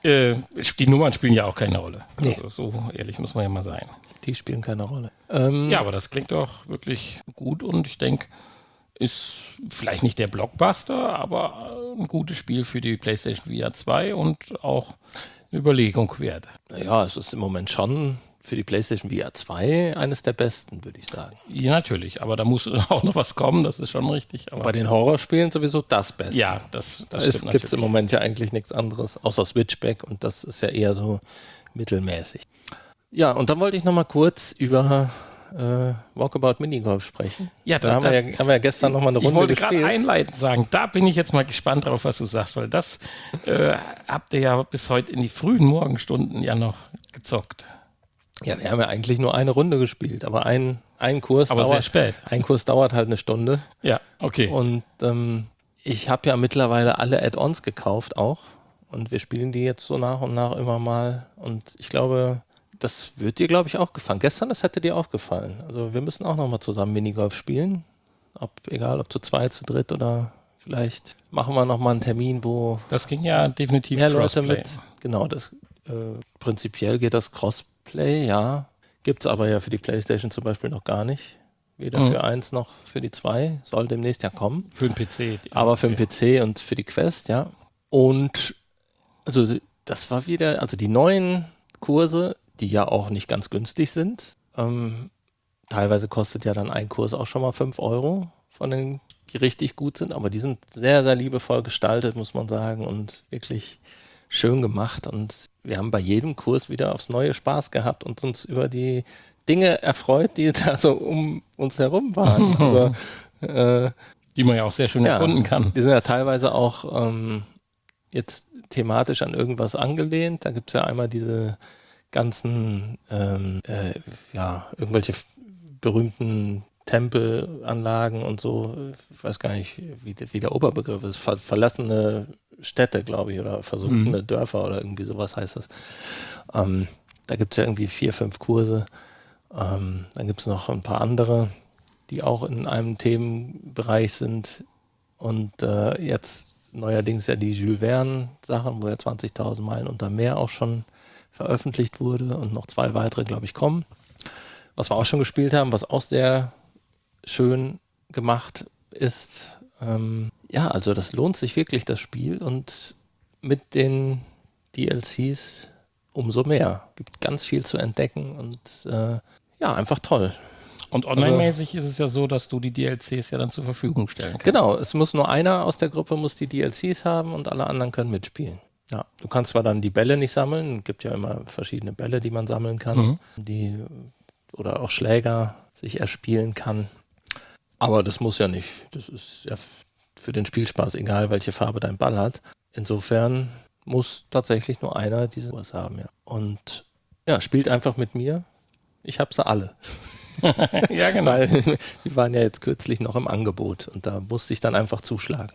Die Nummern spielen ja auch keine Rolle. Nee. Also so ehrlich muss man ja mal sein. Die spielen keine Rolle. Ja, aber das klingt doch wirklich gut und ich denke, ist vielleicht nicht der Blockbuster, aber ein gutes Spiel für die PlayStation VR 2 und auch eine Überlegung wert. Naja, es ist im Moment schon für die PlayStation VR 2 eines der besten, würde ich sagen. Ja, natürlich, aber da muss auch noch was kommen, das ist schon richtig. Aber bei den Horrorspielen sowieso das Beste. ja, das Es gibt im Moment ja eigentlich nichts anderes, außer Switchback und das ist ja eher so mittelmäßig. Ja, und dann wollte ich nochmal kurz über Walkabout Minigolf sprechen. Ja, haben wir ja gestern nochmal eine Runde Ich wollte gespielt. gerade einleitend sagen, da bin ich jetzt mal gespannt drauf, was du sagst, weil das habt ihr ja bis heute in die frühen Morgenstunden ja noch gezockt. Ja, wir haben ja eigentlich nur eine Runde gespielt, aber ein Kurs Aber sehr spät. Ein Kurs dauert halt eine Stunde. Ja, okay. Und ich habe ja mittlerweile alle Add-ons gekauft auch. Und wir spielen die jetzt so nach und nach immer mal. Und ich glaube, das wird dir, glaube ich, auch gefallen. Gestern, das hätte dir auch gefallen. Also wir müssen auch nochmal zusammen Minigolf spielen. Egal, ob zu zweit, zu dritt oder vielleicht machen wir nochmal einen Termin, wo Das ging ja definitiv mehr Leute Crossplay. mit. Genau, das prinzipiell geht das Crossplay, ja. Gibt es aber ja für die PlayStation zum Beispiel noch gar nicht. Weder für 1 noch für die 2. Soll demnächst ja kommen. Für den PC. Aber für den PC und für die Quest, ja. Und also das war wieder, also die neuen Kurse, die ja auch nicht ganz günstig sind. Teilweise kostet ja dann ein Kurs auch schon mal 5 Euro von den, die richtig gut sind, aber die sind sehr, sehr liebevoll gestaltet, muss man sagen, und wirklich schön gemacht. Und wir haben bei jedem Kurs wieder aufs neue Spaß gehabt und uns über die Dinge erfreut, die da so um uns herum waren. Also, die man ja auch sehr schön erkunden kann. Die sind ja teilweise auch jetzt thematisch an irgendwas angelehnt. Da gibt es ja einmal diese ganzen, irgendwelche berühmten Tempelanlagen und so. Ich weiß gar nicht, wie der Oberbegriff ist. Verlassene Städte, glaube ich, oder versunkene Dörfer oder irgendwie sowas heißt das. Da gibt es ja irgendwie 4, 5 Kurse. Dann gibt es noch ein paar andere, die auch in einem Themenbereich sind. Und jetzt neuerdings ja die Jules Verne-Sachen, wo ja 20.000 Meilen unter Meer auch schon veröffentlicht wurde und noch 2 weitere, glaube ich, kommen. Was wir auch schon gespielt haben, was auch sehr schön gemacht ist. Also das lohnt sich wirklich, das Spiel. Und mit den DLCs umso mehr. Gibt ganz viel zu entdecken und einfach toll. Und online-mäßig ist es ja so, dass du die DLCs ja dann zur Verfügung stellen kannst. Genau, es muss nur einer aus der Gruppe muss die DLCs haben und alle anderen können mitspielen. Ja, du kannst zwar dann die Bälle nicht sammeln, es gibt ja immer verschiedene Bälle, die man sammeln kann, oder auch Schläger sich erspielen kann. Aber das muss ja nicht. Das ist ja für den Spielspaß egal, welche Farbe dein Ball hat. Insofern muss tatsächlich nur einer diese was haben, ja. Und ja, spielt einfach mit mir. Ich habe sie alle. Ja, genau. Weil die waren ja jetzt kürzlich noch im Angebot und da musste ich dann einfach zuschlagen.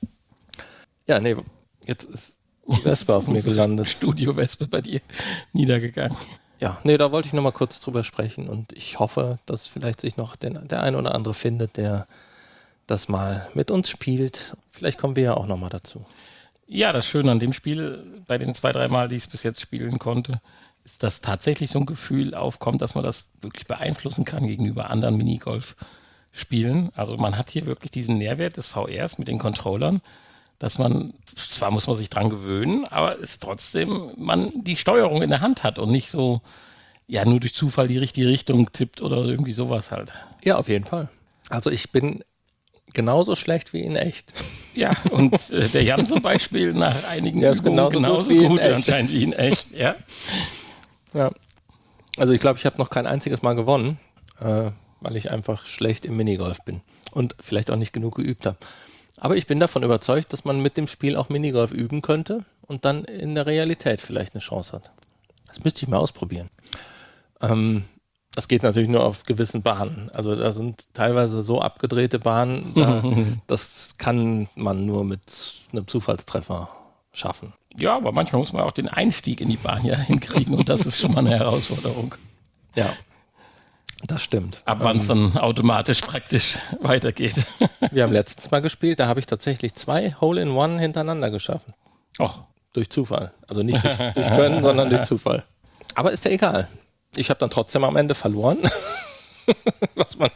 Ja, nee, jetzt ist die Wespe auf mir gelandet. Studio-Wespe bei dir niedergegangen. Ja, nee, da wollte ich noch mal kurz drüber sprechen und ich hoffe, dass vielleicht sich noch der ein oder andere findet, der das mal mit uns spielt. Vielleicht kommen wir ja auch noch mal dazu. Ja, das Schöne an dem Spiel, bei den 2, 3 Mal, die ich es bis jetzt spielen konnte, dass tatsächlich so ein Gefühl aufkommt, dass man das wirklich beeinflussen kann gegenüber anderen Minigolf-Spielen. Also man hat hier wirklich diesen Nährwert des VRs mit den Controllern, dass man, zwar muss man sich dran gewöhnen, aber es trotzdem man die Steuerung in der Hand hat und nicht so, ja, nur durch Zufall die richtige Richtung tippt oder irgendwie sowas halt. Ja, auf jeden Fall. Also ich bin genauso schlecht wie in echt. Ja, und der Jan zum Beispiel nach einigen Der ist Übungen genauso gut wie in echt. anscheinend wie in echt, ja. Ja. Also ich glaube, ich habe noch kein einziges Mal gewonnen, weil ich einfach schlecht im Minigolf bin und vielleicht auch nicht genug geübt habe. Aber ich bin davon überzeugt, dass man mit dem Spiel auch Minigolf üben könnte und dann in der Realität vielleicht eine Chance hat. Das müsste ich mal ausprobieren. Das geht natürlich nur auf gewissen Bahnen. Also da sind teilweise so abgedrehte Bahnen, das kann man nur mit einem Zufallstreffer schaffen. Ja, aber manchmal muss man auch den Einstieg in die Bahn ja hinkriegen und das ist schon mal eine Herausforderung. Ja, das stimmt. Ab wann es dann automatisch praktisch weitergeht. Wir haben letztens mal gespielt, da habe ich tatsächlich 2 Hole-in-One hintereinander geschaffen. Oh. Durch Zufall. Also nicht durch Können, sondern durch Zufall. Aber ist ja egal. Ich habe dann trotzdem am Ende verloren. Was man,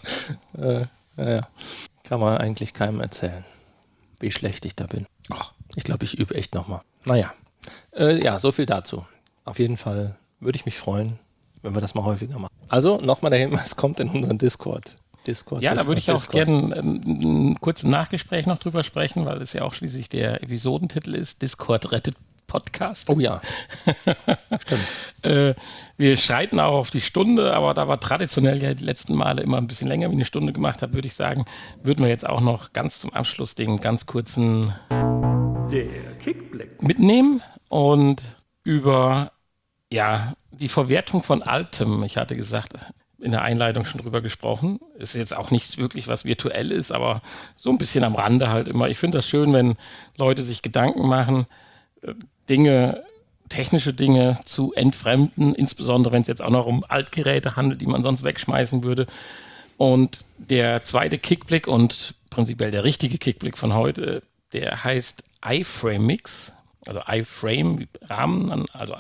kann man eigentlich keinem erzählen, wie schlecht ich da bin. Ich glaube, ich übe echt nochmal. Naja, ja, so viel dazu. Auf jeden Fall würde ich mich freuen, wenn wir das mal häufiger machen. Also nochmal der Hinweis, kommt in unseren Discord. Da würde ich auch gerne kurz im Nachgespräch noch drüber sprechen, weil es ja auch schließlich der Episodentitel ist, Discord rettet Podcast. Oh ja, stimmt. Wir schreiten auch auf die Stunde, aber da wir traditionell ja die letzten Male immer ein bisschen länger wie eine Stunde gemacht haben, würde ich sagen, würden wir jetzt auch noch ganz zum Abschluss den ganz kurzen Der Kickblick mitnehmen und über die Verwertung von Altem. Ich hatte gesagt, in der Einleitung schon drüber gesprochen. Ist jetzt auch nichts wirklich, was virtuell ist, aber so ein bisschen am Rande halt immer. Ich finde das schön, wenn Leute sich Gedanken machen, technische Dinge zu entfremden, insbesondere wenn es jetzt auch noch um Altgeräte handelt, die man sonst wegschmeißen würde. Und der zweite Kickblick und prinzipiell der richtige Kickblick von heute, der heißt iFramix. Also iFrame, Rahmen, also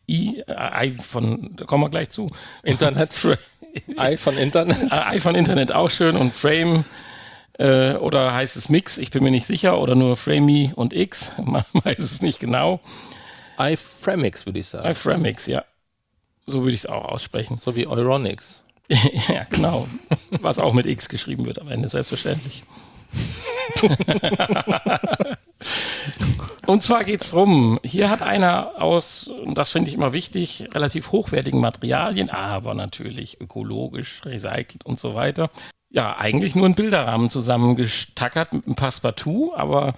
da kommen wir gleich zu. Internet. I von Internet. I von Internet auch schön und Frame oder heißt es Mix, ich bin mir nicht sicher, oder nur Framey und X, man weiß es nicht genau. iFramix würde ich sagen. iFramix, ja. So würde ich es auch aussprechen. So wie Euronics. Ja, genau. Was auch mit X geschrieben wird am Ende, selbstverständlich. Und zwar geht es darum, hier hat einer aus, und das finde ich immer wichtig, relativ hochwertigen Materialien, aber natürlich ökologisch, recycelt und so weiter, ja, eigentlich nur einen Bilderrahmen zusammengestackert mit einem Passepartout, aber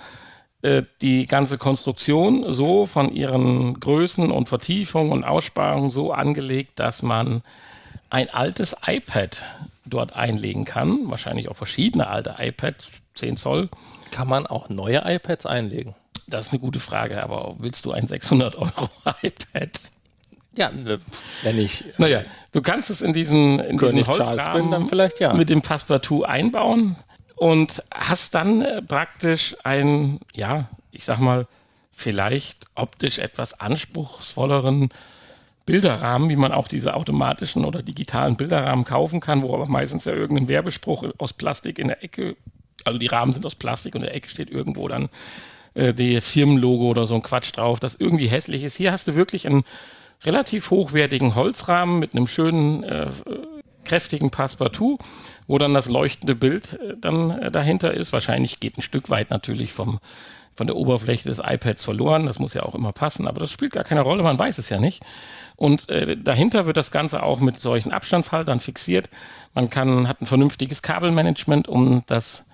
die ganze Konstruktion so von ihren Größen und Vertiefungen und Aussparungen so angelegt, dass man ein altes iPad dort einlegen kann, wahrscheinlich auch verschiedene alte iPads, 10 Zoll. Kann man auch neue iPads einlegen? Das ist eine gute Frage, aber willst du ein 600 € iPad? Ja, wenn ich... Naja, du kannst es in diesen Holzrahmen dann vielleicht, ja, mit dem Passepartout einbauen und hast dann praktisch einen, ich sag mal, vielleicht optisch etwas anspruchsvolleren Bilderrahmen, wie man auch diese automatischen oder digitalen Bilderrahmen kaufen kann, wo aber meistens ja irgendein Werbespruch aus Plastik in der Ecke, also die Rahmen sind aus Plastik und in der Ecke steht irgendwo dann die Firmenlogo oder so ein Quatsch drauf, das irgendwie hässlich ist. Hier hast du wirklich einen relativ hochwertigen Holzrahmen mit einem schönen, kräftigen Passepartout, wo dann das leuchtende Bild dann dahinter ist. Wahrscheinlich geht ein Stück weit natürlich von der Oberfläche des iPads verloren. Das muss ja auch immer passen, aber das spielt gar keine Rolle, man weiß es ja nicht. Und dahinter wird das Ganze auch mit solchen Abstandshaltern fixiert. Man hat ein vernünftiges Kabelmanagement, um das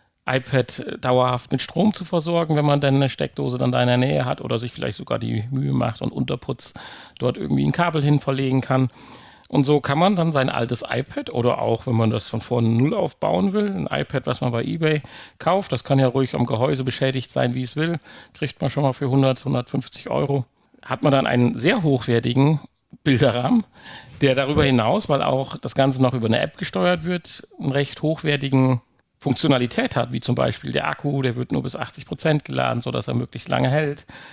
iPad dauerhaft mit Strom zu versorgen, wenn man dann eine Steckdose dann da in der Nähe hat oder sich vielleicht sogar die Mühe macht und Unterputz dort irgendwie ein Kabel hin verlegen kann. Und so kann man dann sein altes iPad oder auch, wenn man das von vorne null aufbauen will, ein iPad, was man bei eBay kauft, das kann ja ruhig am Gehäuse beschädigt sein, wie es will, kriegt man schon mal für 100, 150 €, hat man dann einen sehr hochwertigen Bilderrahmen, der darüber hinaus, weil auch das Ganze noch über eine App gesteuert wird, einen recht hochwertigen Funktionalität hat, wie zum Beispiel der Akku, der wird nur bis 80% geladen, sodass er möglichst lange hält.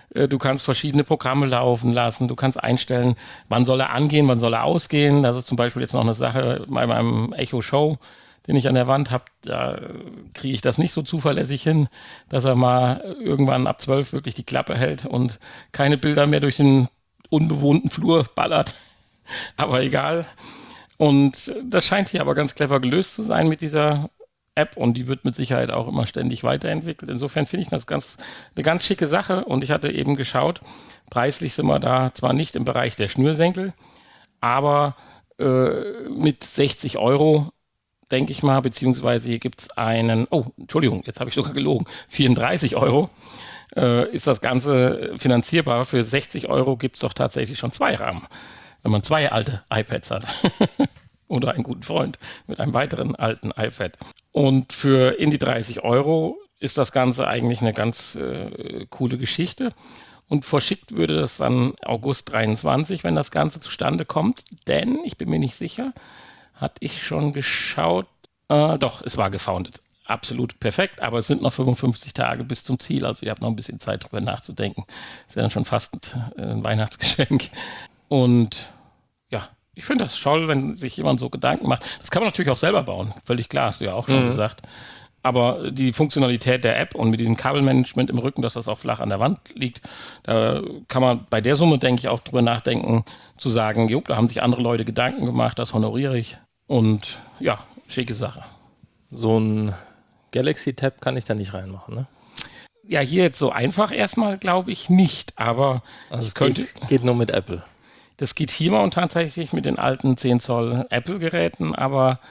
Du kannst verschiedene Programme laufen lassen. Du kannst einstellen, wann soll er angehen, wann soll er ausgehen. Das ist zum Beispiel jetzt noch eine Sache bei meinem Echo Show, den ich an der Wand habe. Da kriege ich das nicht so zuverlässig hin, dass er mal irgendwann ab 12 wirklich die Klappe hält und keine Bilder mehr durch den unbewohnten Flur ballert. Aber egal. Und das scheint hier aber ganz clever gelöst zu sein mit dieser App und die wird mit Sicherheit auch immer ständig weiterentwickelt. Insofern finde ich das eine ganz schicke Sache und ich hatte eben geschaut, preislich sind wir da zwar nicht im Bereich der Schnürsenkel, aber mit 60 Euro, denke ich mal, beziehungsweise hier gibt es einen, oh, Entschuldigung, jetzt habe ich sogar gelogen, 34 Euro ist das Ganze finanzierbar. Für 60 Euro gibt es doch tatsächlich schon 2 Rahmen, wenn man 2 alte iPads hat. Oder einen guten Freund mit einem weiteren alten iPad. Und für in die 30 Euro ist das Ganze eigentlich eine ganz coole Geschichte. Und verschickt würde das dann August 23, wenn das Ganze zustande kommt. Denn, ich bin mir nicht sicher, hatte ich schon geschaut, doch, es war gefoundet. Absolut perfekt, aber es sind noch 55 Tage bis zum Ziel. Also ihr habt noch ein bisschen Zeit, drüber nachzudenken. Ist ja dann schon fast ein Weihnachtsgeschenk. Und ja, ich finde das toll, wenn sich jemand so Gedanken macht. Das kann man natürlich auch selber bauen, völlig klar, hast du ja auch schon gesagt. Aber die Funktionalität der App und mit diesem Kabelmanagement im Rücken, dass das auch flach an der Wand liegt, da kann man bei der Summe, denke ich, auch drüber nachdenken, zu sagen, jo, da haben sich andere Leute Gedanken gemacht, das honoriere ich. Und ja, schicke Sache. So ein Galaxy-Tab kann ich da nicht reinmachen, ne? Ja, hier jetzt so einfach erstmal, glaube ich, nicht. Aber also es geht nur mit Apple. Das geht hier momentan tatsächlich mit den alten 10 Zoll Apple-Geräten, aber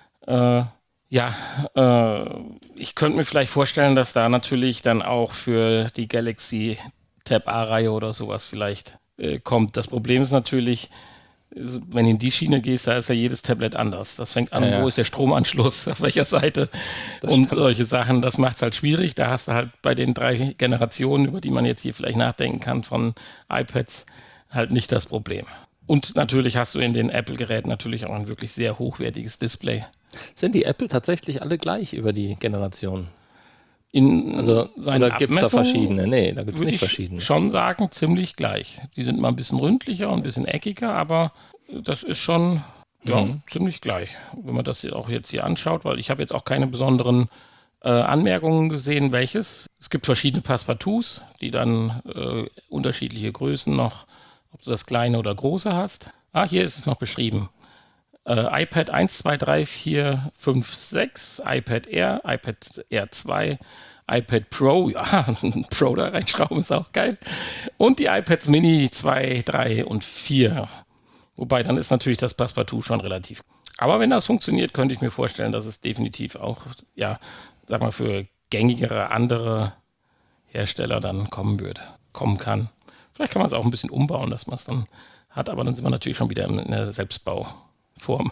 ich könnte mir vielleicht vorstellen, dass da natürlich dann auch für die Galaxy Tab A-Reihe oder sowas vielleicht kommt. Das Problem ist natürlich, wenn du in die Schiene gehst, da ist ja jedes Tablet anders. Das fängt an, wo ist der Stromanschluss, auf welcher Seite und solche Sachen. Das macht es halt schwierig. Da hast du halt bei den 3 Generationen, über die man jetzt hier vielleicht nachdenken kann, von iPads, halt nicht das Problem. Und natürlich hast du in den Apple-Geräten natürlich auch ein wirklich sehr hochwertiges Display. Sind die Apple tatsächlich alle gleich über die Generation? Oder gibt es da verschiedene? Nee, da gibt es nicht verschiedene. Schon sagen, ziemlich gleich. Die sind mal ein bisschen ründlicher und ein bisschen eckiger, aber das ist schon ziemlich gleich. Wenn man das auch jetzt hier anschaut, weil ich habe jetzt auch keine besonderen Anmerkungen gesehen, welches. Es gibt verschiedene Passepartouts, die dann unterschiedliche Größen noch, ob du das kleine oder große hast. Hier ist es noch beschrieben. iPad 1, 2, 3, 4, 5, 6, iPad Air, iPad Air 2, iPad Pro, ja, Pro da reinschrauben ist auch geil. Und die iPads Mini 2, 3 und 4. Wobei, dann ist natürlich das Passepartout schon relativ. Aber wenn das funktioniert, könnte ich mir vorstellen, dass es definitiv auch, sag mal, für gängigere andere Hersteller dann kommen kann. Vielleicht kann man es auch ein bisschen umbauen, dass man es dann hat, aber dann sind wir natürlich schon wieder in der Selbstbauform.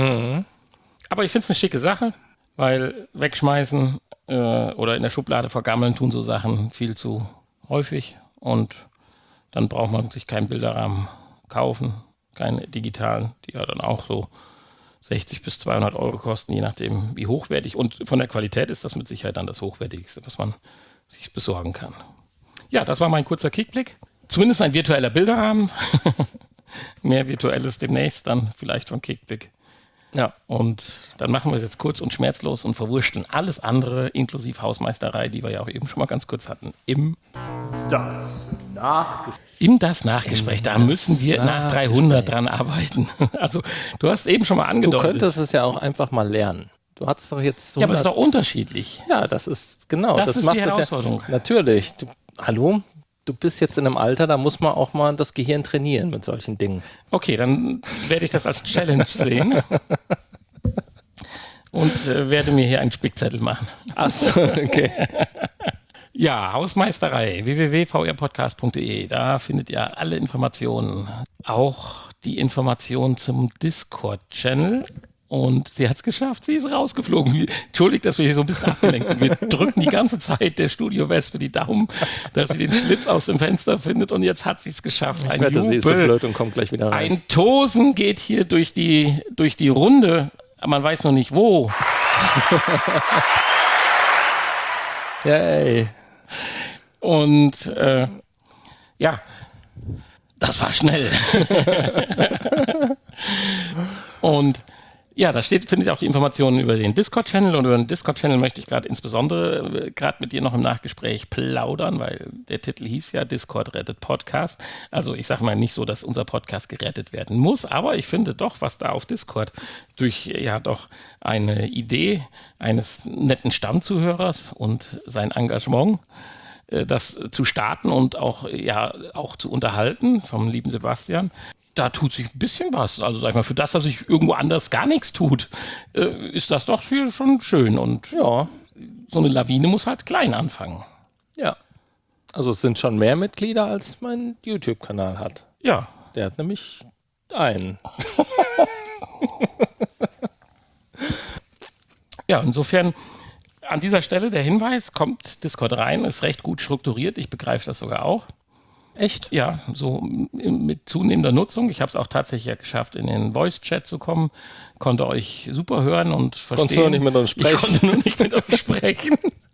Aber ich finde es eine schicke Sache, weil wegschmeißen oder in der Schublade vergammeln tun so Sachen viel zu häufig und dann braucht man sich keinen Bilderrahmen kaufen, keinen digitalen, die ja dann auch so 60 bis 200 Euro kosten, je nachdem wie hochwertig. Und von der Qualität ist das mit Sicherheit dann das Hochwertigste, was man sich besorgen kann. Ja, das war mein kurzer Kickblick. Zumindest ein virtueller Bilderrahmen. Mehr Virtuelles demnächst, dann vielleicht von Kickblick. Ja, und dann machen wir es jetzt kurz und schmerzlos und verwurschteln alles andere, inklusive Hausmeisterei, die wir ja auch eben schon mal ganz kurz hatten, im Das Nachgespräch. Da müssen wir nach 300 dran arbeiten. Also, du hast eben schon mal angedeutet. Du könntest es ja auch einfach mal lernen. Du hattest doch jetzt so. Ja, aber es ist doch unterschiedlich. Ja, das ist genau. Das ist macht die Herausforderung. Natürlich. Hallo? Du bist jetzt in einem Alter, da muss man auch mal das Gehirn trainieren mit solchen Dingen. Okay, dann werde ich das als Challenge sehen und werde mir hier einen Spickzettel machen. Achso, okay. Ja, Hausmeisterei, www.vrpodcast.de. Da findet ihr alle Informationen. Auch die Informationen zum Discord-Channel. Und sie hat es geschafft, sie ist rausgeflogen. Entschuldigt, dass wir hier so ein bisschen abgelenkt sind. Wir drücken die ganze Zeit der Studio-Wespe die Daumen, dass sie den Schlitz aus dem Fenster findet und jetzt hat sie es geschafft. Ich wette, sie ist so blöd und kommt gleich wieder rein. Ein Tosen geht hier durch die Runde, man weiß noch nicht wo. Yay. Und Ja, das war schnell. Und ja, da steht, finde ich, auch die Informationen über den Discord-Channel, und über den Discord-Channel möchte ich gerade insbesondere mit dir noch im Nachgespräch plaudern, weil der Titel hieß ja Discord rettet Podcast. Also ich sage mal nicht so, dass unser Podcast gerettet werden muss, aber ich finde doch, was da auf Discord durch ja doch eine Idee eines netten Stammzuhörers und sein Engagement, das zu starten und auch zu unterhalten vom lieben Sebastian, da tut sich ein bisschen was. Also sag ich mal, für das, dass sich irgendwo anders gar nichts tut, ist das doch hier schon schön. Und ja, so eine Lawine muss halt klein anfangen. Ja. Also es sind schon mehr Mitglieder, als mein YouTube-Kanal hat. Ja. Der hat nämlich einen. Ja, insofern an dieser Stelle der Hinweis, kommt Discord rein, ist recht gut strukturiert. Ich begreife das sogar auch. Echt? Ja, so mit zunehmender Nutzung. Ich habe es auch tatsächlich ja geschafft, in den Voice-Chat zu kommen. Konnte euch super hören und verstehen. Konntest du noch nicht mit uns sprechen? Ich konnte nur nicht mit euch sprechen.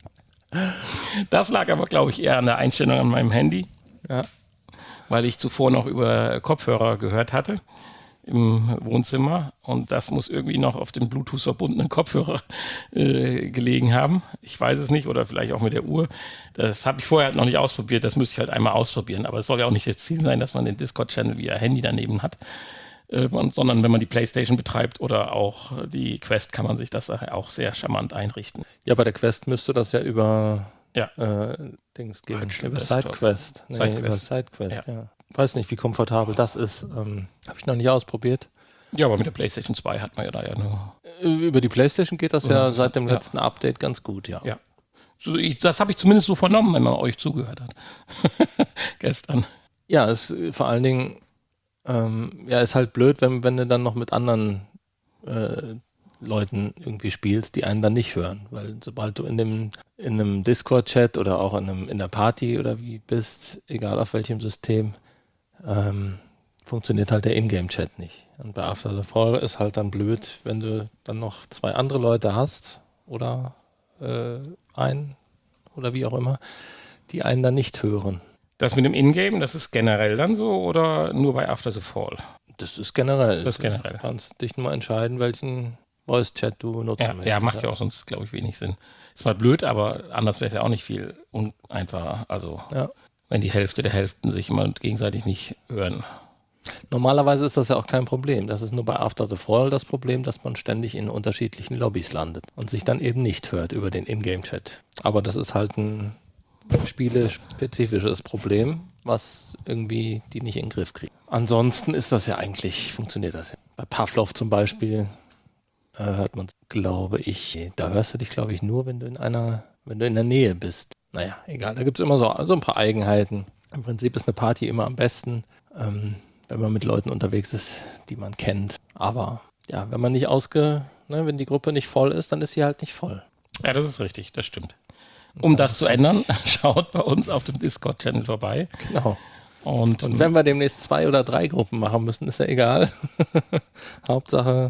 Das lag aber, glaube ich, eher an der Einstellung an meinem Handy. Ja. Weil ich zuvor noch über Kopfhörer gehört hatte im Wohnzimmer, und das muss irgendwie noch auf dem Bluetooth verbundenen Kopfhörer gelegen haben. Ich weiß es nicht, oder vielleicht auch mit der Uhr. Das habe ich vorher halt noch nicht ausprobiert, das müsste ich halt einmal ausprobieren, aber es soll ja auch nicht das Ziel sein, dass man den Discord-Channel via Handy daneben hat, sondern wenn man die Playstation betreibt oder auch die Quest, kann man sich das auch sehr charmant einrichten. Ja, bei der Quest müsste das ja über Dings gehen. Über SideQuest. Über SideQuest, ja. Weiß nicht, wie komfortabel das ist. Habe ich noch nicht ausprobiert. Ja, aber mit der PlayStation 2 hat man ja da ja nur. Über die PlayStation geht das ja seit dem letzten Update ganz gut, ja. Ja. So, das habe ich zumindest so vernommen, wenn man euch zugehört hat. Gestern. Ja, es vor allen Dingen ist halt blöd, wenn du dann noch mit anderen Leuten irgendwie spielst, die einen dann nicht hören. Weil sobald du in einem Discord-Chat oder auch in der Party oder wie bist, egal auf welchem System, funktioniert halt der Ingame-Chat nicht. Und bei After the Fall ist halt dann blöd, wenn du dann noch 2 andere Leute hast oder einen oder wie auch immer, die einen dann nicht hören. Das mit dem Ingame, das ist generell dann so oder nur bei After the Fall? Das ist generell. Das ist generell. Du kannst dich nur entscheiden, welchen Voice-Chat du nutzen möchtest. Ja, macht ja auch sonst, glaube ich, wenig Sinn. Ist mal blöd, aber anders wäre es ja auch nicht viel einfacher. Also, wenn die Hälfte der Hälften sich immer gegenseitig nicht hören. Normalerweise ist das ja auch kein Problem. Das ist nur bei After the Fall das Problem, dass man ständig in unterschiedlichen Lobbys landet und sich dann eben nicht hört über den Ingame-Chat. Aber das ist halt ein spielespezifisches Problem, was irgendwie die nicht in den Griff kriegen. Ansonsten ist das ja eigentlich, funktioniert das ja. Bei Pavlov zum Beispiel hört man, glaube ich, da hörst du dich, glaube ich, nur, wenn du in der Nähe bist. Naja, egal, da gibt es immer so ein paar Eigenheiten. Im Prinzip ist eine Party immer am besten, wenn man mit Leuten unterwegs ist, die man kennt. Aber ja, wenn man nicht wenn die Gruppe nicht voll ist, dann ist sie halt nicht voll. Ja, das ist richtig, das stimmt. Um das zu ändern, schaut bei uns auf dem Discord-Channel vorbei. Genau. Und wenn wir demnächst 2 oder 3 Gruppen machen müssen, ist ja egal. Hauptsache,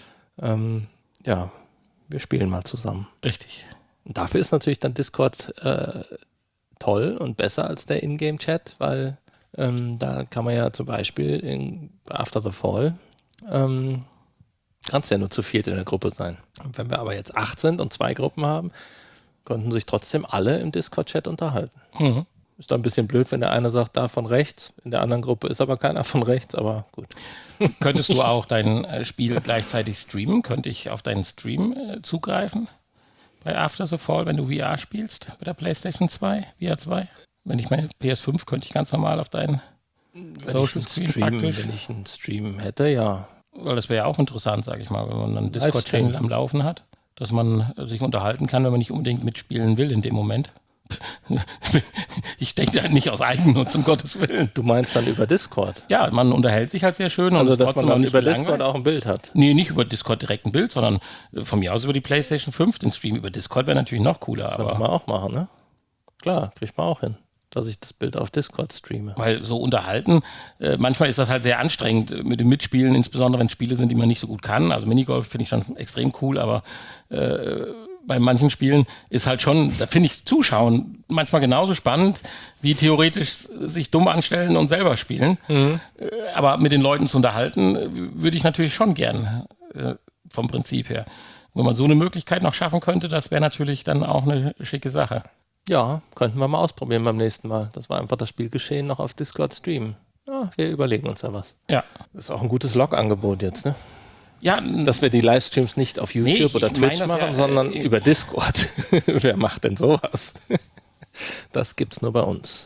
wir spielen mal zusammen. Richtig. Und dafür ist natürlich dann Discord toll und besser als der Ingame-Chat, weil da kann man ja zum Beispiel bei After the Fall kannst ja nur zu 4 in der Gruppe sein. Und wenn wir aber jetzt 8 sind und 2 Gruppen haben, konnten sich trotzdem alle im Discord-Chat unterhalten. Mhm. Ist dann ein bisschen blöd, wenn der eine sagt, da von rechts, in der anderen Gruppe ist aber keiner von rechts, aber gut. Könntest du auch dein Spiel gleichzeitig streamen? Könnte ich auf deinen Stream zugreifen bei After the Fall, wenn du VR spielst, bei der PlayStation 2, VR 2? Wenn ich meine PS5, könnte ich ganz normal auf deinen Social Screen praktisch. Wenn ich einen Stream hätte, ja. Weil das wäre ja auch interessant, sage ich mal, wenn man einen Discord-Channel am Laufen hat, dass man sich unterhalten kann, wenn man nicht unbedingt mitspielen will in dem Moment. Ich denke halt nicht aus Eigennutz, um Gottes Willen. Du meinst dann über Discord? Ja, man unterhält sich halt sehr schön. Also, und dass man dann über Discord auch ein Bild hat? Nee, nicht über Discord direkt ein Bild, sondern von mir aus über die PlayStation 5. Den Stream über Discord wäre natürlich noch cooler. Könnte man auch machen, ne? Klar, kriegt man auch hin, dass ich das Bild auf Discord streame. Weil so unterhalten, manchmal ist das halt sehr anstrengend mit dem Mitspielen, insbesondere wenn es Spiele sind, die man nicht so gut kann. Also Minigolf finde ich dann extrem cool, aber bei manchen Spielen ist halt schon, da finde ich Zuschauen manchmal genauso spannend, wie theoretisch sich dumm anstellen und selber spielen. Aber mit den Leuten zu unterhalten, würde ich natürlich schon gern, vom Prinzip her. Wenn man so eine Möglichkeit noch schaffen könnte, das wäre natürlich dann auch eine schicke Sache. Ja, könnten wir mal ausprobieren beim nächsten Mal. Das war einfach das Spielgeschehen noch auf Discord streamen. Ja, wir überlegen uns da was. Ja. Das ist auch ein gutes Log-Angebot jetzt, ne? Ja, Dass wir die Livestreams nicht auf YouTube oder Twitch machen, sondern über Discord. Wer macht denn sowas? Das gibt's nur bei uns.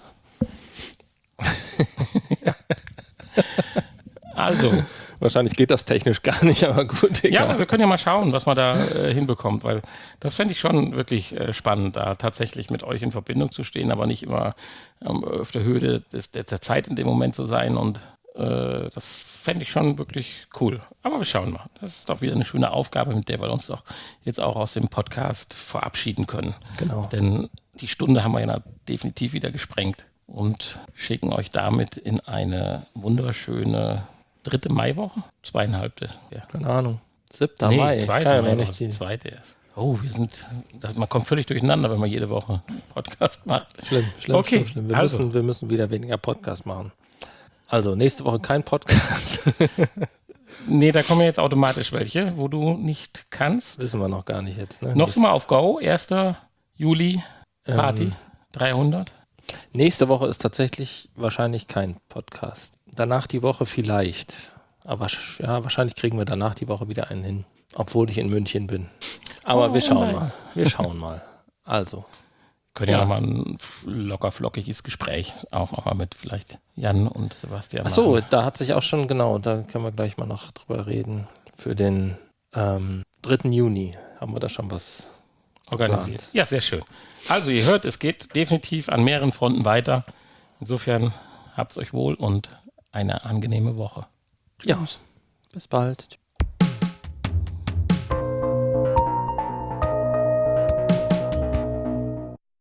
also. Wahrscheinlich geht das technisch gar nicht, aber gut, egal. Ja, wir können ja mal schauen, was man da hinbekommt, weil das fände ich schon wirklich spannend, da tatsächlich mit euch in Verbindung zu stehen, aber nicht immer auf der Höhe der Zeit in dem Moment zu sein und das fände ich schon wirklich cool. Aber wir schauen mal. Das ist doch wieder eine schöne Aufgabe, mit der wir uns doch jetzt auch aus dem Podcast verabschieden können. Genau. Denn die Stunde haben wir ja definitiv wieder gesprengt und schicken euch damit in eine wunderschöne 3. Maiwoche? 2,5. Ja. Keine Ahnung. 7. Nee, Mai. 2. Kann ja Mai, nicht die zweite erst. Oh, man kommt völlig durcheinander, wenn man jede Woche einen Podcast macht. Schlimm. Okay, Schlimm. also. Wir müssen wieder weniger Podcast machen. Also, nächste Woche kein Podcast. Nee, da kommen jetzt automatisch welche, wo du nicht kannst. Wissen wir noch gar nicht jetzt. Ne? Noch sind wir auf Go, 1. Juli, Party, 300. Nächste Woche ist tatsächlich wahrscheinlich kein Podcast. Danach die Woche vielleicht. Aber ja, wahrscheinlich kriegen wir danach die Woche wieder einen hin. Obwohl ich in München bin. Aber wir schauen mal. Wir schauen mal. Also. Können ja nochmal ein locker flockiges Gespräch auch nochmal mit vielleicht Jan und Sebastian machen. Achso, machen. da hat sich auch schon, genau, da können wir gleich mal noch drüber reden. Für den 3. Juni haben wir da schon was organisiert. geplant. Ja, sehr schön. Also ihr hört, es geht definitiv an mehreren Fronten weiter. Insofern habt's euch wohl und eine angenehme Woche. Ja, bis bald.